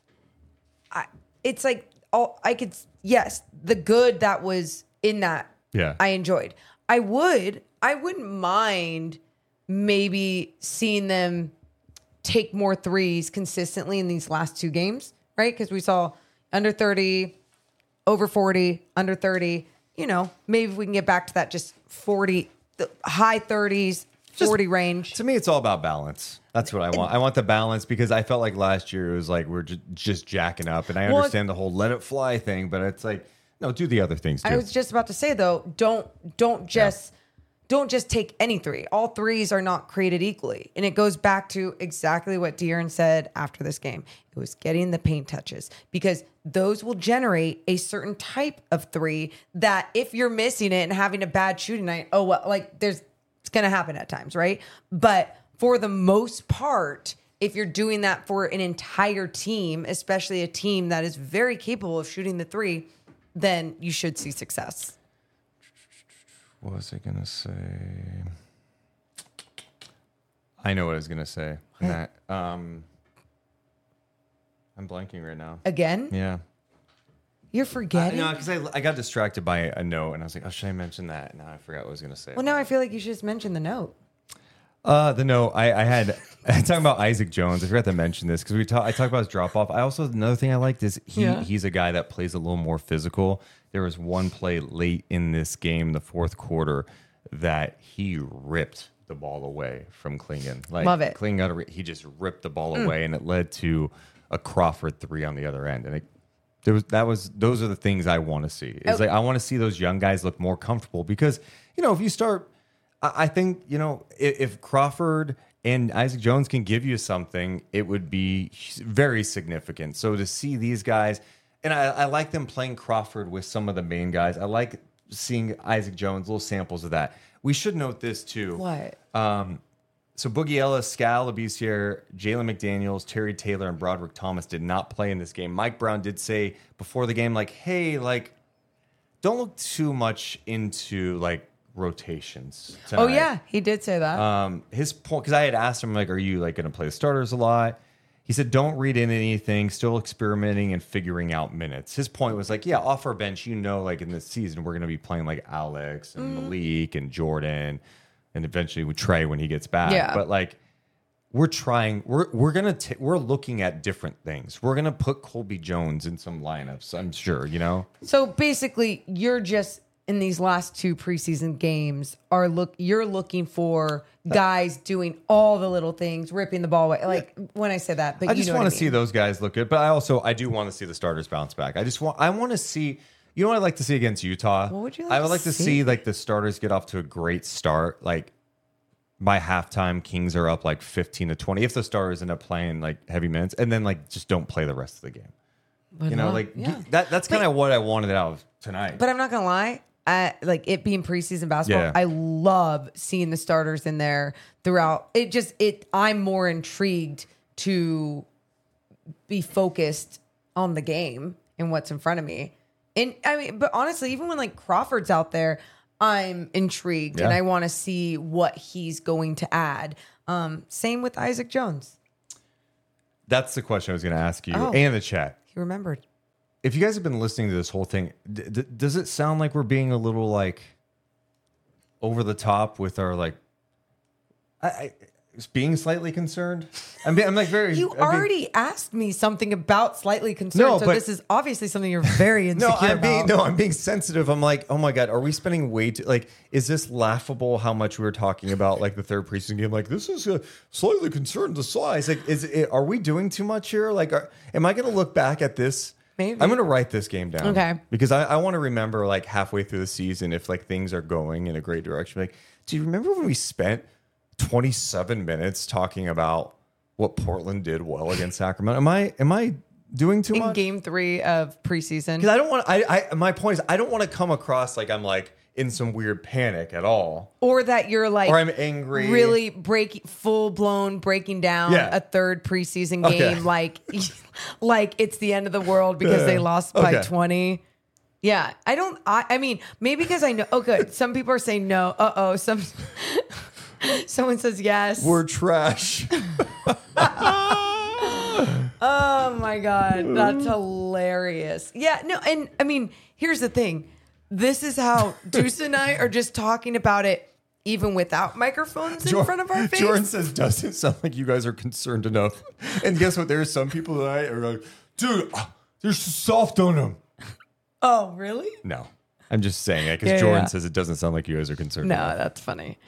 it's like yes, the good that was in that, I enjoyed. I wouldn't mind maybe seeing them take more threes consistently in these last 2 games, right? Because we saw under 30, over 40, under 30. Maybe we can get back to that just 40, the high 30s, 40 range. To me, it's all about balance. That's what I want. I want the balance, because I felt like last year it was like we're just jacking up. And I understand the whole let it fly thing, but it's like, no, do the other things too. I was just about to say, though, don't just take any 3. All 3s are not created equally. And it goes back to exactly what De'Aaron said after this game. It was getting the paint touches, because those will generate a certain type of 3 that if you're missing it and having a bad shooting night, it's going to happen at times, right? But for the most part, if you're doing that for an entire team, especially a team that is very capable of shooting the 3, then you should see success. What was I going to say? I know what I was going to say. Matt. I'm blanking right now. Again? Yeah. You're forgetting? No, because I got distracted by a note, and I was like, oh, should I mention that? Now I forgot what I was going to say. Well, now I feel like you should just mention the note. The note, I had, talking about Isaac Jones, I forgot to mention this, because I talked about his drop-off. Another thing I liked is he's a guy that plays a little more physical. There was one play late in this game, the fourth quarter, that he ripped the ball away from Klingon. Love it. Klingon, he just ripped the ball away, and it led to a Crawford 3 on the other end. And those are the things I want to see. It's like I want to see those young guys look more comfortable, because if you start, I think if Crawford and Isaac Jones can give you something, it would be very significant. So to see these guys, and I like them playing Crawford with some of the main guys. I like seeing Isaac Jones, little samples of that. We should note this too. What? So Boogie Ellis, Skal Labissiere, Jalen McDaniels, Terry Taylor, and Broderick Thomas did not play in this game. Mike Brown did say before the game, hey, don't look too much into rotations tonight. Oh yeah, he did say that. His point, because I had asked him, are you going to play the starters a lot? He said, don't read in anything, still experimenting and figuring out minutes. His point was off our bench, in this season, we're going to be playing Alex and Malik and Jordan, and eventually with Trey when he gets back. Yeah. But we're looking at different things. We're gonna put Colby Jones in some lineups, I'm sure, you know. So basically, you're just in these last 2 preseason games you're looking for guys doing all the little things, ripping the ball away. Like when I say that, but I just want to see those guys look good. But I do want to see the starters bounce back. I want to see. You know what I'd like to see against Utah? What would you like I would to like to see like the starters get off to a great start. Like by halftime, Kings are up like 15-20. If the starters end up playing like heavy minutes, and then like just don't play the rest of the game. But You know, like that's kind of what I wanted out of tonight. But I'm not gonna lie. Like it being preseason basketball, Yeah. I love seeing the starters in there throughout. I'm more intrigued to be focused on the game and what's in front of me. And I mean, but honestly, even when like Crawford's out there, I'm intrigued and I want to see what he's going to add. Same with Isaac Jones. That's the question I was going to ask you Oh. and the chat. He remembered. If you guys have been listening to this whole thing, does it sound like we're being a little like over the top with our like, being slightly concerned? I'm like very. You already asked me something about slightly concerned, No, so but- this is obviously something you're very insecure about. I'm being sensitive. I'm like, oh my God, are we spending way too, like, is this laughable how much we were talking about like the third preseason game? Like, this is a slightly concerned the size. Like, are we doing too much here? Like, am I going to look back at this? Maybe. I'm going to write this game down. Okay. Because I want to remember like halfway through the season if like things are going in a great direction. Like, do you remember when we spent 27 minutes talking about what Portland did well against Sacramento? Am I doing too In much? game 3 of preseason. Because I don't want. My point is, I don't want to come across like I'm like in some weird panic at all, Or that you're like, or I'm angry. really full blown breaking down Yeah. a third preseason Okay. game, like it's the end of the world because they lost by Okay. 20. Yeah, I mean, maybe because I know. Oh, good. Some people are saying no. Someone says yes. We're trash. Oh my God, that's hilarious. Yeah, no, and I mean, here's the thing. This is how Deuce and I are just talking about it, even without microphones in front of our face. Jordan says, doesn't sound like you guys are concerned enough. And guess what? There are some people that are like, dude, they're soft on them. Oh, really? No, I'm just saying it because Yeah, Jordan yeah. says it doesn't sound like you guys are concerned No, enough. that's funny.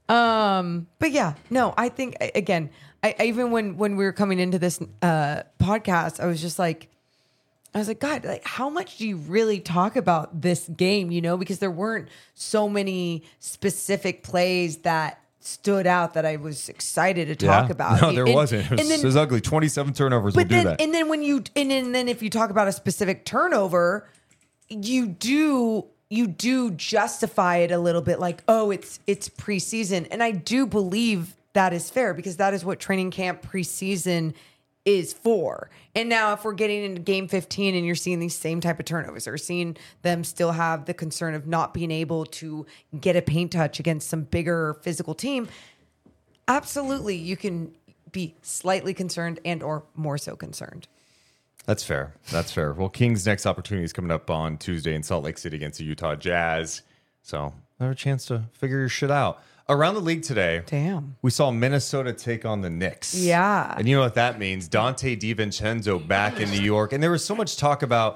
But yeah, no, I think again, I even when we were coming into this podcast, I was like, God, like how much do you really talk about this game? You know, because there weren't so many specific plays that stood out that I was excited to talk about. No, there And- wasn't. It and was ugly. 27 turnovers will But do then, that. and then then if you talk about a specific turnover, you do justify it a little bit, like, oh, it's preseason, and I do believe that is fair because that is what training camp preseason is for. And now, if we're getting into game 15 and you're seeing these same type of turnovers, or seeing them still have the concern of not being able to get a paint touch against some bigger physical team, absolutely, you can be slightly concerned and or more so concerned. That's fair. That's fair. Well, Kings' next opportunity is coming up on Tuesday in Salt Lake City against the Utah Jazz. So another chance to figure your shit out. Around the league today, Damn. we saw Minnesota take on the Knicks. Yeah. And you know what that means? Dante DiVincenzo back in New York. And there was so much talk about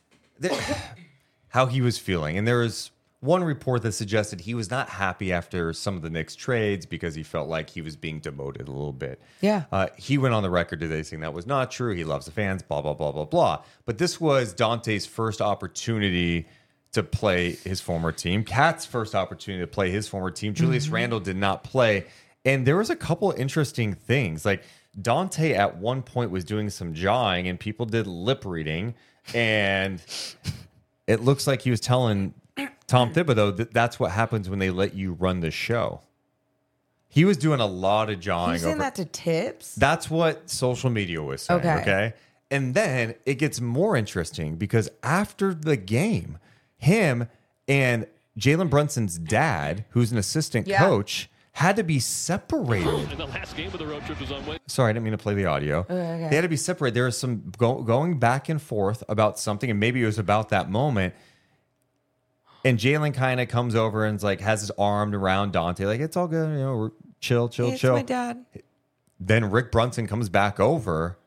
how he was feeling. And there was one report that suggested he was not happy after some of the Knicks trades because he felt like he was being demoted a little bit. Yeah. He went on the record today saying that was not true. He loves the fans, blah, blah, blah, blah, blah. But this was Dante's first opportunity to play his former team. Cat's first opportunity to play his former team. Julius Randle did not play. And there was a couple interesting things. Like Dante at one point was doing some jawing and people did lip reading. And it looks like he was telling Tom Thibodeau that that's what happens when they let you run the show. He was doing a lot of jawing. He's saying that to Tips? That's what social media was saying. Okay. And then it gets more interesting because after the game, him and Jalen Brunson's dad, who's an assistant coach, had to be separated. And the last game of the road trip was on Wednesday. Sorry, I didn't mean to play the audio. Okay. They had to be separated. There was some going back and forth about something, and maybe it was about that moment. And Jalen kind of comes over and is like has his arm around Dante, like it's all good, you know, we're chill. It's my dad. then Rick Brunson comes back over.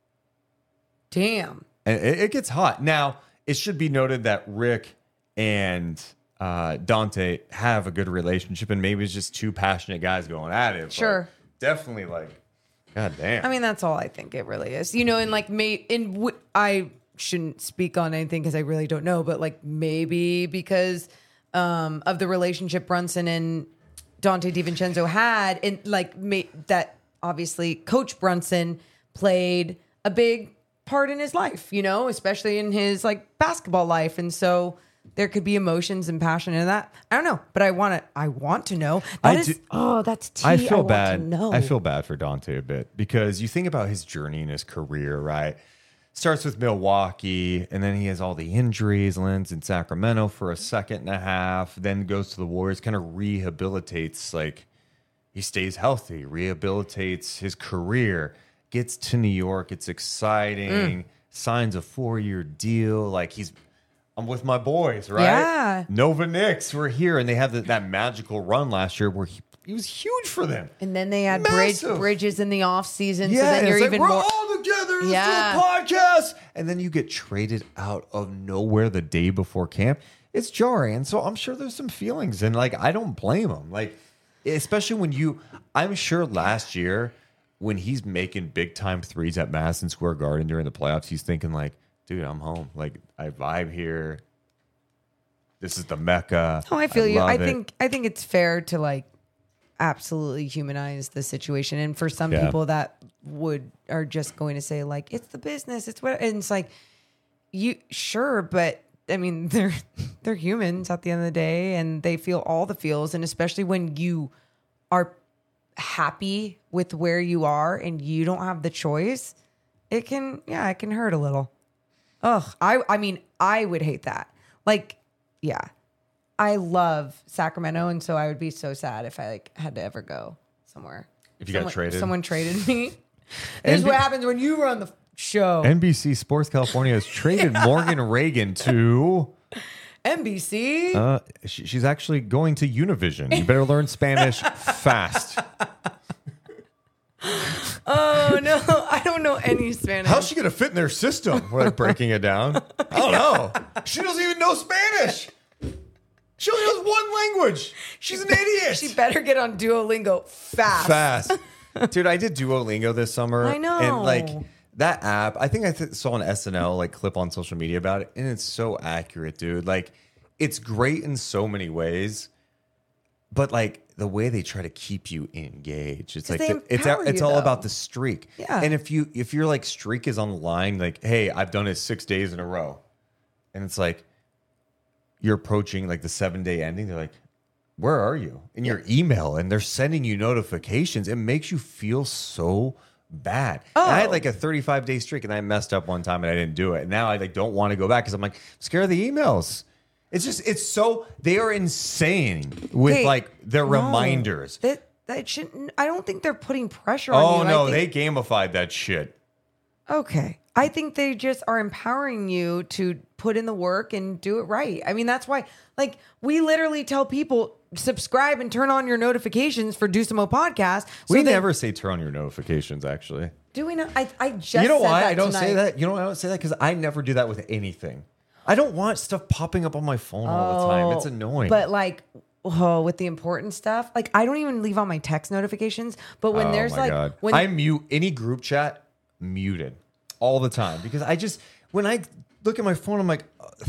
Damn. And it gets hot. Now, it should be noted that Rick and Dante have a good relationship, and maybe it's just two passionate guys going at it. Sure. But definitely, like, God damn. I mean, that's all I think it really is. You know, and like, I shouldn't speak on anything because I really don't know, but like maybe because of the relationship Brunson and Dante DiVincenzo had, and like that obviously Coach Brunson played a big part in his life, you know, especially in his like basketball life. And so there could be emotions and passion in that. I don't know, but I want to know. That's tea. I feel want bad. to know. I feel bad for Dante a bit because you think about his journey in his career, right? Starts with Milwaukee, and then he has all the injuries, lands in Sacramento for a second and a half, then goes to the Warriors, kind of rehabilitates, like he stays healthy, rehabilitates his career, gets to New York, it's exciting, signs a 4-year deal, like I'm with my boys, right? Yeah. Nova Knicks, we're here, and they have that magical run last year where he was huge for them. And then they had Massive. Bridges in the offseason, Yeah, so then and you're it's even like, more... we're all together, let's Yeah. do a podcast. And then you get traded out of nowhere the day before camp. It's jarring. And so I'm sure there's some feelings. And like, I don't blame him. Like, especially I'm sure last year when he's making big time threes at Madison Square Garden during the playoffs, he's thinking like, dude, I'm home. Like, I vibe here. This is the Mecca. Oh, I feel you. love I it. think it's fair to like absolutely humanize the situation, and for some Yeah. people that are just going to say like it's the business, it's what, and it's like sure, but I mean they're humans at the end of the day, and they feel all the feels, and especially when you are happy with where you are and you don't have the choice, it can hurt a little. Ugh, I mean I would hate that. Like, yeah. I love Sacramento, and so I would be so sad if I like had to ever go somewhere. If you got traded. Someone traded me. This is what happens when you run the show. NBC Sports California has traded Morgan Reagan to... NBC? She's actually going to Univision. You better learn Spanish fast. Oh, no. I don't know any Spanish. How's she going to fit in their system? We're like breaking it down. I don't know. She doesn't even know Spanish. She only knows one language. She's an idiot. She better get on Duolingo fast. Dude, I did Duolingo this summer. I know. And like that app, I think I saw an SNL like clip on social media about it, and it's so accurate, dude. Like, it's great in so many ways, but like the way they try to keep you engaged, it's like it's all about the streak. Yeah. And if your like streak is on the line, like, hey, I've done it 6 days in a row, and it's like you're approaching like the 7-day ending, they're like, where are you? In your email, and they're sending you notifications. It makes you feel so bad. Oh. And I had like a 35-day streak, and I messed up one time and I didn't do it. And now I like don't want to go back because I'm like scared of the emails. They are insane with like their reminders. That shouldn't. I don't think they're putting pressure on you. Oh no, they gamified that shit. Okay. I think they just are empowering you to put in the work and do it right. I mean, that's why, like, we literally tell people subscribe and turn on your notifications for Do Some Mo Podcast. We never say turn on your notifications, actually. Do we not? I just You know said why that I don't tonight. say that? You know why I don't say that? Because I never do that with anything. I don't want stuff popping up on my phone all the time. It's annoying. But like, with the important stuff, like I don't even leave on my text notifications. But when there's like, God. when I mute any group chat, muted all the time, because when I look at my phone, I'm like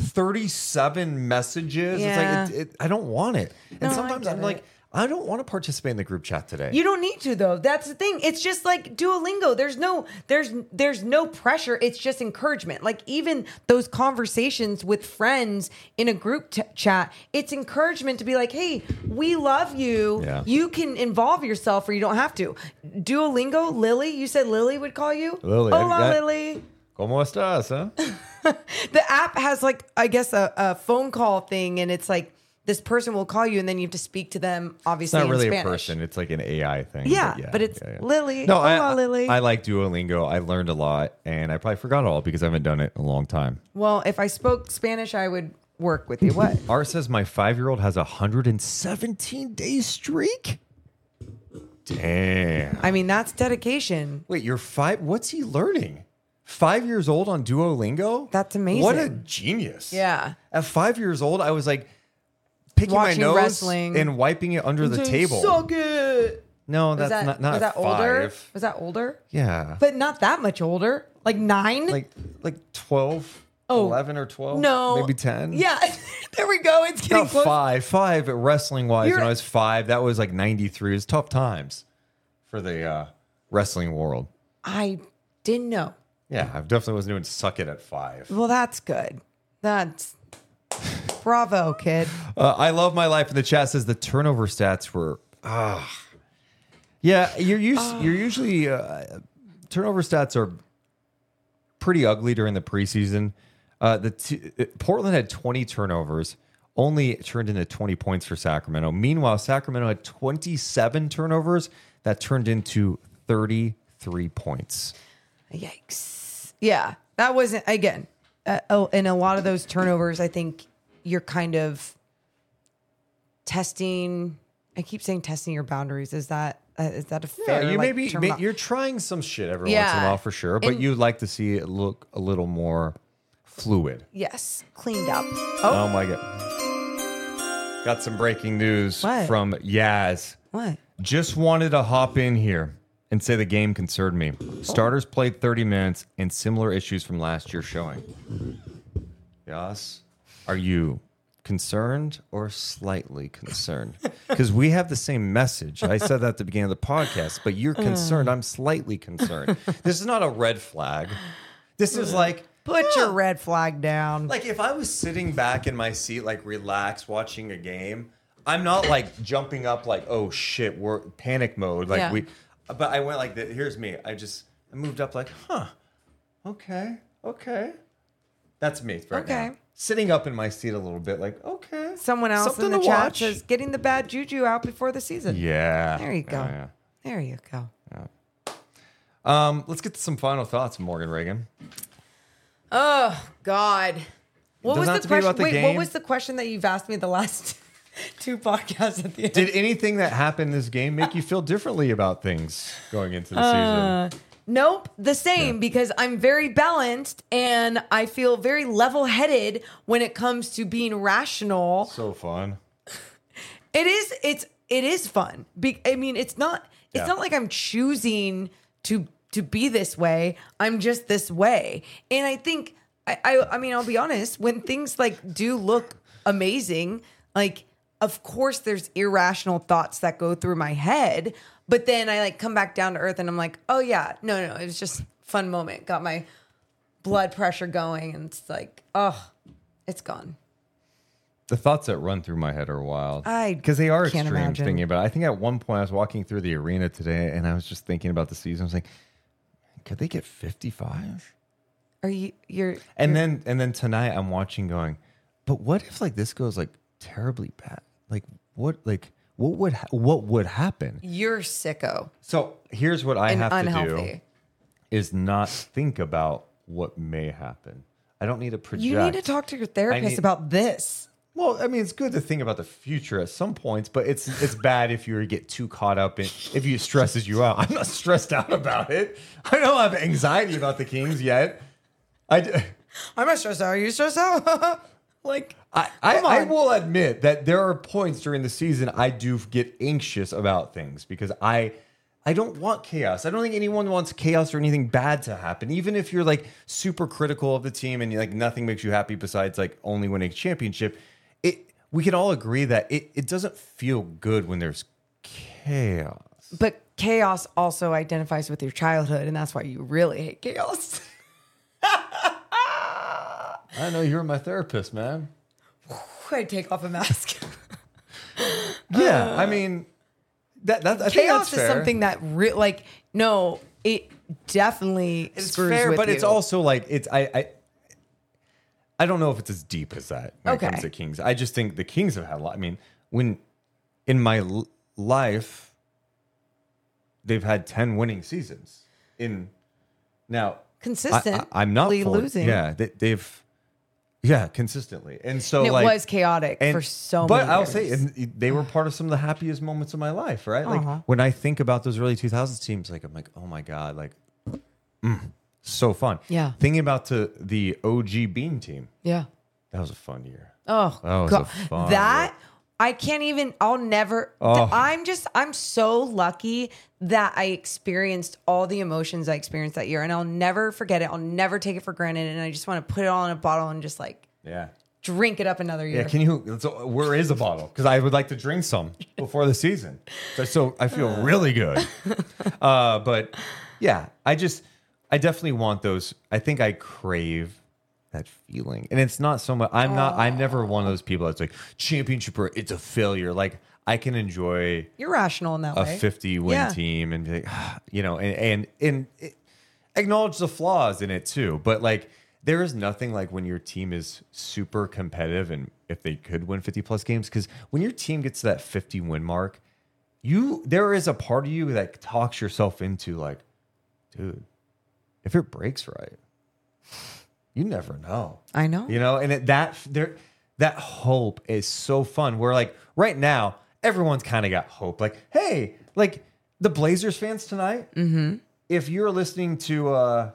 37 messages. Yeah. It's like I don't want it, and No, I sometimes get I'm it. like, I don't want to participate in the group chat today. you don't need to though. That's the thing. It's just like Duolingo. There's no pressure. It's just encouragement. Like even those conversations with friends in a group chat, it's encouragement to be like, hey, we love you. Yeah. You can involve yourself or you don't have to. Duolingo, Lily, you said Lily would call you? Lily, Hola, Lily. ¿Cómo estás? Huh? The app has like, I guess a phone call thing, and it's like this person will call you and then you have to speak to them It's obviously not really in a Spanish. person. It's like an AI thing. Yeah, but it's Lily. No, Hola, Lily. I like Duolingo. I learned a lot, and I probably forgot it all because I haven't done it in a long time. Well, if I spoke Spanish, I would work with you. What? Art says my 5-year-old has a 117-day streak. Damn. I mean, that's dedication. Wait, you're 5? What's he learning? 5 years old on Duolingo? That's amazing. What a genius. Yeah. At 5 years old, I was like picking Watching my nose wrestling. and wiping it under the table. Suck it. No, Was that's that, not was that 5. older? Was that older? Yeah. But not that much older. Like 9? Like 12, 11 or 12? No. Maybe 10? Yeah. There we go. It's getting Not close. 5. 5 wrestling-wise You're- when I was 5. That was like 93. It was tough times for the wrestling world. I didn't know. Yeah, I definitely wasn't doing suck it at 5. Well, that's good. That's bravo, kid. I love my life. And the chat says the turnover stats were. Yeah, you're usually turnover stats are pretty ugly during the preseason. Portland had 20 turnovers, only turned into 20 points for Sacramento. Meanwhile, Sacramento had 27 turnovers that turned into 33 points. Yikes. Yeah. That wasn't, again, in a lot of those turnovers, I think you're kind of testing. I keep saying testing your boundaries. Is that a fair? Yeah, term? you're trying some shit every once in a while for sure, but you'd like to see it look a little more fluid. Yes, cleaned up. Oh my God. Got some breaking news What? from Yaz. What? Just wanted to hop in here and say the game concerned me. Starters played 30 minutes and similar issues from last year showing. Yaz, are you concerned or slightly concerned? Because we have the same message. I said that at the beginning of the podcast, but you're concerned. I'm slightly concerned. This is not a red flag. This is like, Put your red flag down. like if I was sitting back in my seat, like relaxed, watching a game, I'm not like jumping up like, oh shit, we're panic mode. Like Yeah. but I went like, here's me. I moved up like, okay. That's me right Okay. now. Sitting up in my seat a little bit like, okay. Someone else something in the to chat watch. says getting the bad juju out before the season. Yeah. There you go. Yeah. There you go. Let's get to some final thoughts, Morgan Reagan. Oh God. What Doesn't was have the to be question? about the Wait, game. what was the question that you've asked me the last 2 podcasts at the end? Did anything that happened in this game make you feel differently about things going into the season? Nope, the same, because I'm very balanced and I feel very level-headed when it comes to being rational. So fun. It is fun. I mean, it's not like I'm choosing to be this way. I'm just this way. And I think I mean, I'll be honest, when things like do look amazing, like of course there's irrational thoughts that go through my head, but then I like come back down to earth and I'm like, "Oh yeah, no, it was just a fun moment. Got my blood pressure going and it's like, oh, it's gone." The thoughts that run through my head are wild. Because they are can't extreme imagine. thinking about it. I think at one point I was walking through the arena today and I was just thinking about the season. I was like, could they get 55? And then tonight I'm watching going, but what if like this goes like terribly bad? Like what would happen? You're sicko So here's what I and have to unhealthy. do is not think about what may happen. I don't need to project. You need to talk to your therapist about this. Well, I mean, it's good to think about the future at some points, but it's bad if you get too caught up in if it stresses you out. I'm not stressed out about it. I don't have anxiety about the Kings yet. I'm not stressed out. Are you stressed out? Like, I will admit that there are points during the season I do get anxious about things because I don't want chaos. I don't think anyone wants chaos or anything bad to happen. Even if you're like super critical of the team and like nothing makes you happy besides like only winning a championship, we can all agree that it doesn't feel good when there's chaos. but chaos also identifies with your childhood, and that's why you really hate chaos. I know you're my therapist, man. I take off a mask. Yeah, I mean I think that's Chaos is fair. something that it definitely It's screws fair, with but you. it's also like I don't know if it's as deep as that when Okay. it comes to Kings. I just think the Kings have had a lot. I mean, when in my life, they've had 10 winning seasons. Now, consistent. I'm not losing. Yeah, they've. Yeah, consistently. And so And it like, was chaotic for so but many I'll years. say, and they were part of some of the happiest moments of my life, right? Uh-huh. Like when I think about those early 2000s teams, like I'm like, oh my God, like so fun. Yeah. Thinking about the OG Beam team, Yeah. that was a fun year. Oh, That was God. a fun That year. I can't even. I'll never. Oh. I'm so lucky that I experienced all the emotions I experienced that year, and I'll never forget it. I'll never take it for granted, and I just want to put it all in a bottle and just like Yeah. drink it up another year. Yeah, can you? Where is a bottle? Because I would like to drink some before the season. So I feel really good. But yeah, I definitely want those. I think I crave that feeling, and it's not so much. I'm never one of those people that's like championship or it's a failure. Like I can enjoy You're rational in that a way. 50-win Yeah. team and be like, and acknowledge the flaws in it too. But like, there is nothing like when your team is super competitive and if they could win 50 plus games, because when your team gets to that 50-win mark, there is a part of you that talks yourself into like, dude, if it breaks right, you never know. I know. And that hope is so fun. Where like right now, everyone's kind of got hope. Like, hey, like the Blazers fans tonight, if you're listening to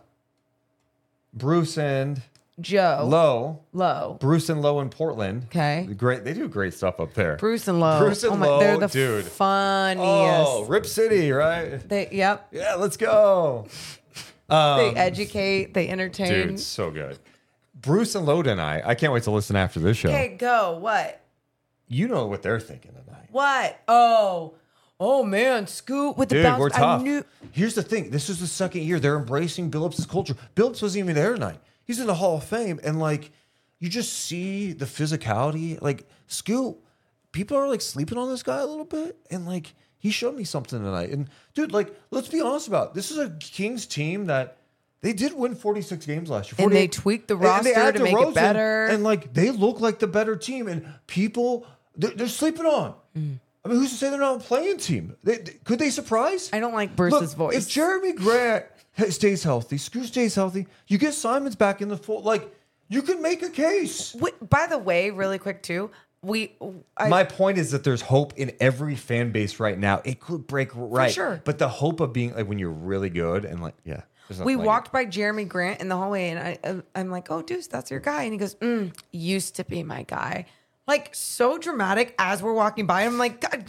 Bruce and Joe Lowe, Bruce and Lowe in Portland. Okay. They do great stuff up there. Bruce and Lowe. Bruce and oh my, Lowe, they're the dude. funniest. Oh, Rip City, right? Yep. Yeah, let's go. They educate. They entertain. Dude, so good. Bruce and Lowe tonight. I can't wait to listen after this show. Okay, go. What? You know what they're thinking tonight. What? Oh man, Scoot with the Dude, bounce. we're tough. I knew. Here's the thing. This is the second year they're embracing Billups' culture. Billups wasn't even there tonight. He's in the Hall of Fame. And, like, you just see the physicality. Like, Scoot, people are, like, sleeping on this guy a little bit. And, like, he showed me something tonight. And, dude, like, let's be honest about it. This is a Kings team that they did win 46 games last year. And they 48 tweaked the and they roster add to make DeRozan, it better. And, like, they look like the better team. And people, they're sleeping on. I mean, who's to say they're not a playing team? Could they surprise? I don't like Bruce's Look, voice. If Jeremy Grant stays healthy, Scoot stays healthy, you get Simons back in the fold. Like, you can make a case. By the way, really quick too, My point is that there's hope in every fan base right now. It could break right. sure. But the hope of being like when you're really good and like, yeah. there's nothing we like walked it. by Jeremy Grant in the hallway, and I'm like, "Oh, Deuce, that's your guy," and he goes, "Used to be my guy." Like so dramatic as we're walking by. I'm like, God,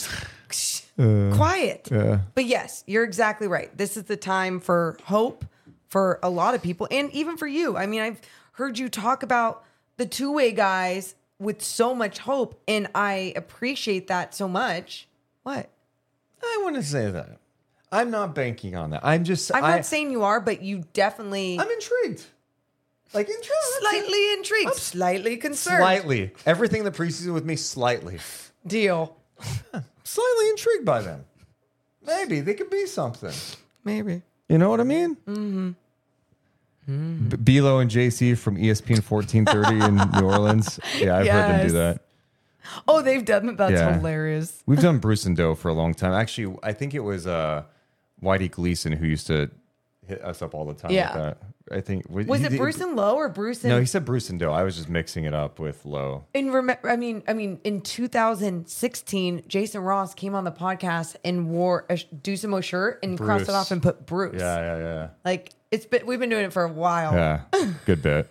quiet. Yeah. But yes, you're exactly right. This is the time for hope for a lot of people, and even for you. I mean, I've heard you talk about the two-way guys with so much hope, and I appreciate that so much. What? I wouldn't say that. I'm not banking on that. I'm not saying you are, but you definitely I'm intrigued. Like intrigued. slightly intrigued, slightly concerned. Slightly. Everything in the preseason with me, slightly. Deal. Slightly intrigued by them. Maybe they could be something. Maybe. You know what I mean? Mm-hmm. Bilo and JC from ESPN 1430 in New Orleans. Yeah, I've heard them do Yes. that. Oh, they've done that. That's Yeah. hilarious. We've done Bruce and Doe for a long time. Actually, I think it was Whitey Gleason who used to hit us up all the time Yeah. with that. I think Was it Bruce and Lowe or Bruce and? No, he said Bruce and Doe. I was just mixing it up with Lowe. I mean, in 2016, Jason Ross came on the podcast and wore a Dusimo shirt and crossed it Bruce. off and put Bruce. Yeah. Like we've been doing it for a while. Yeah. Good bit.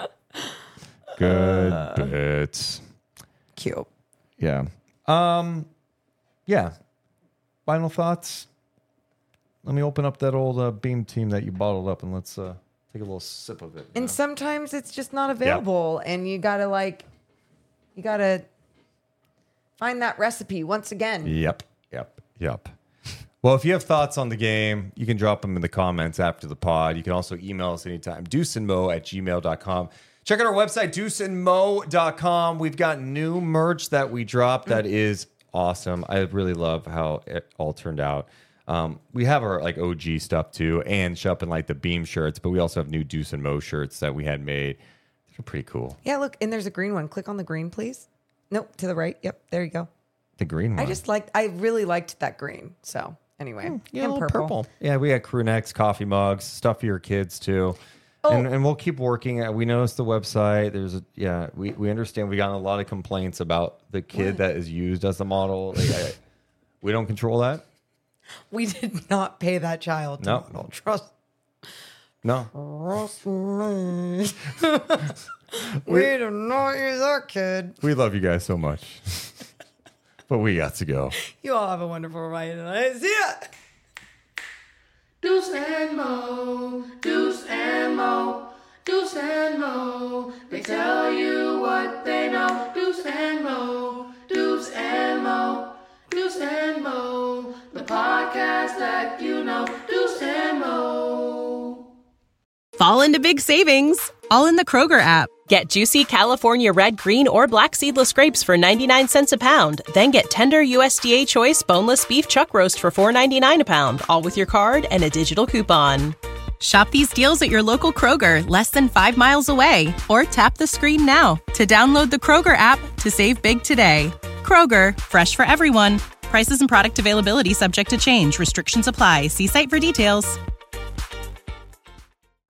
Good bit. Cute. Yeah. Yeah. Final thoughts. Let me open up that old Beam team that you bottled up and let's take a little sip of it. And sometimes it's just not available, and you gotta find that recipe once again. Yep. Well, if you have thoughts on the game, you can drop them in the comments after the pod. You can also email us anytime. deuceandmo@gmail.com. Check out our website, deuceandmo.com. We've got new merch that we dropped that is awesome. I really love how it all turned out. We have our like OG stuff too, and shopping like the Beam shirts, but we also have new Deuce and Mo shirts that we had made. They're pretty cool. Yeah, look, and there's a green one. Click on the green, please. Nope, to the right. Yep, there you go. The green one. I really liked that green. So anyway, Yeah, and a little purple. Yeah, we got crew necks, coffee mugs, stuff for your kids too. And we'll keep working. We noticed the website. We understand. We got a lot of complaints about the kid that is used as the model. We don't control that. We did not pay that child. No. Trust. No. Trust me. We do not use that kid. We love you guys so much. But we got to go. You all have a wonderful ride tonight. See ya. Deuce and Mo, Deuce and Mo, Deuce and Mo. They tell you what they know. Deuce and Mo, Deuce and Mo, Deuce and Mo. The podcast that you know. Deuce and Mo. Fall into big savings, all in the Kroger app. Get juicy California red, green, or black seedless grapes for 99 cents a pound. Then get tender USDA choice boneless beef chuck roast for $4.99 a pound, all with your card and a digital coupon. Shop these deals at your local Kroger, less than 5 miles away. Or tap the screen now to download the Kroger app to save big today. Kroger, fresh for everyone. Prices and product availability subject to change. Restrictions apply. See site for details.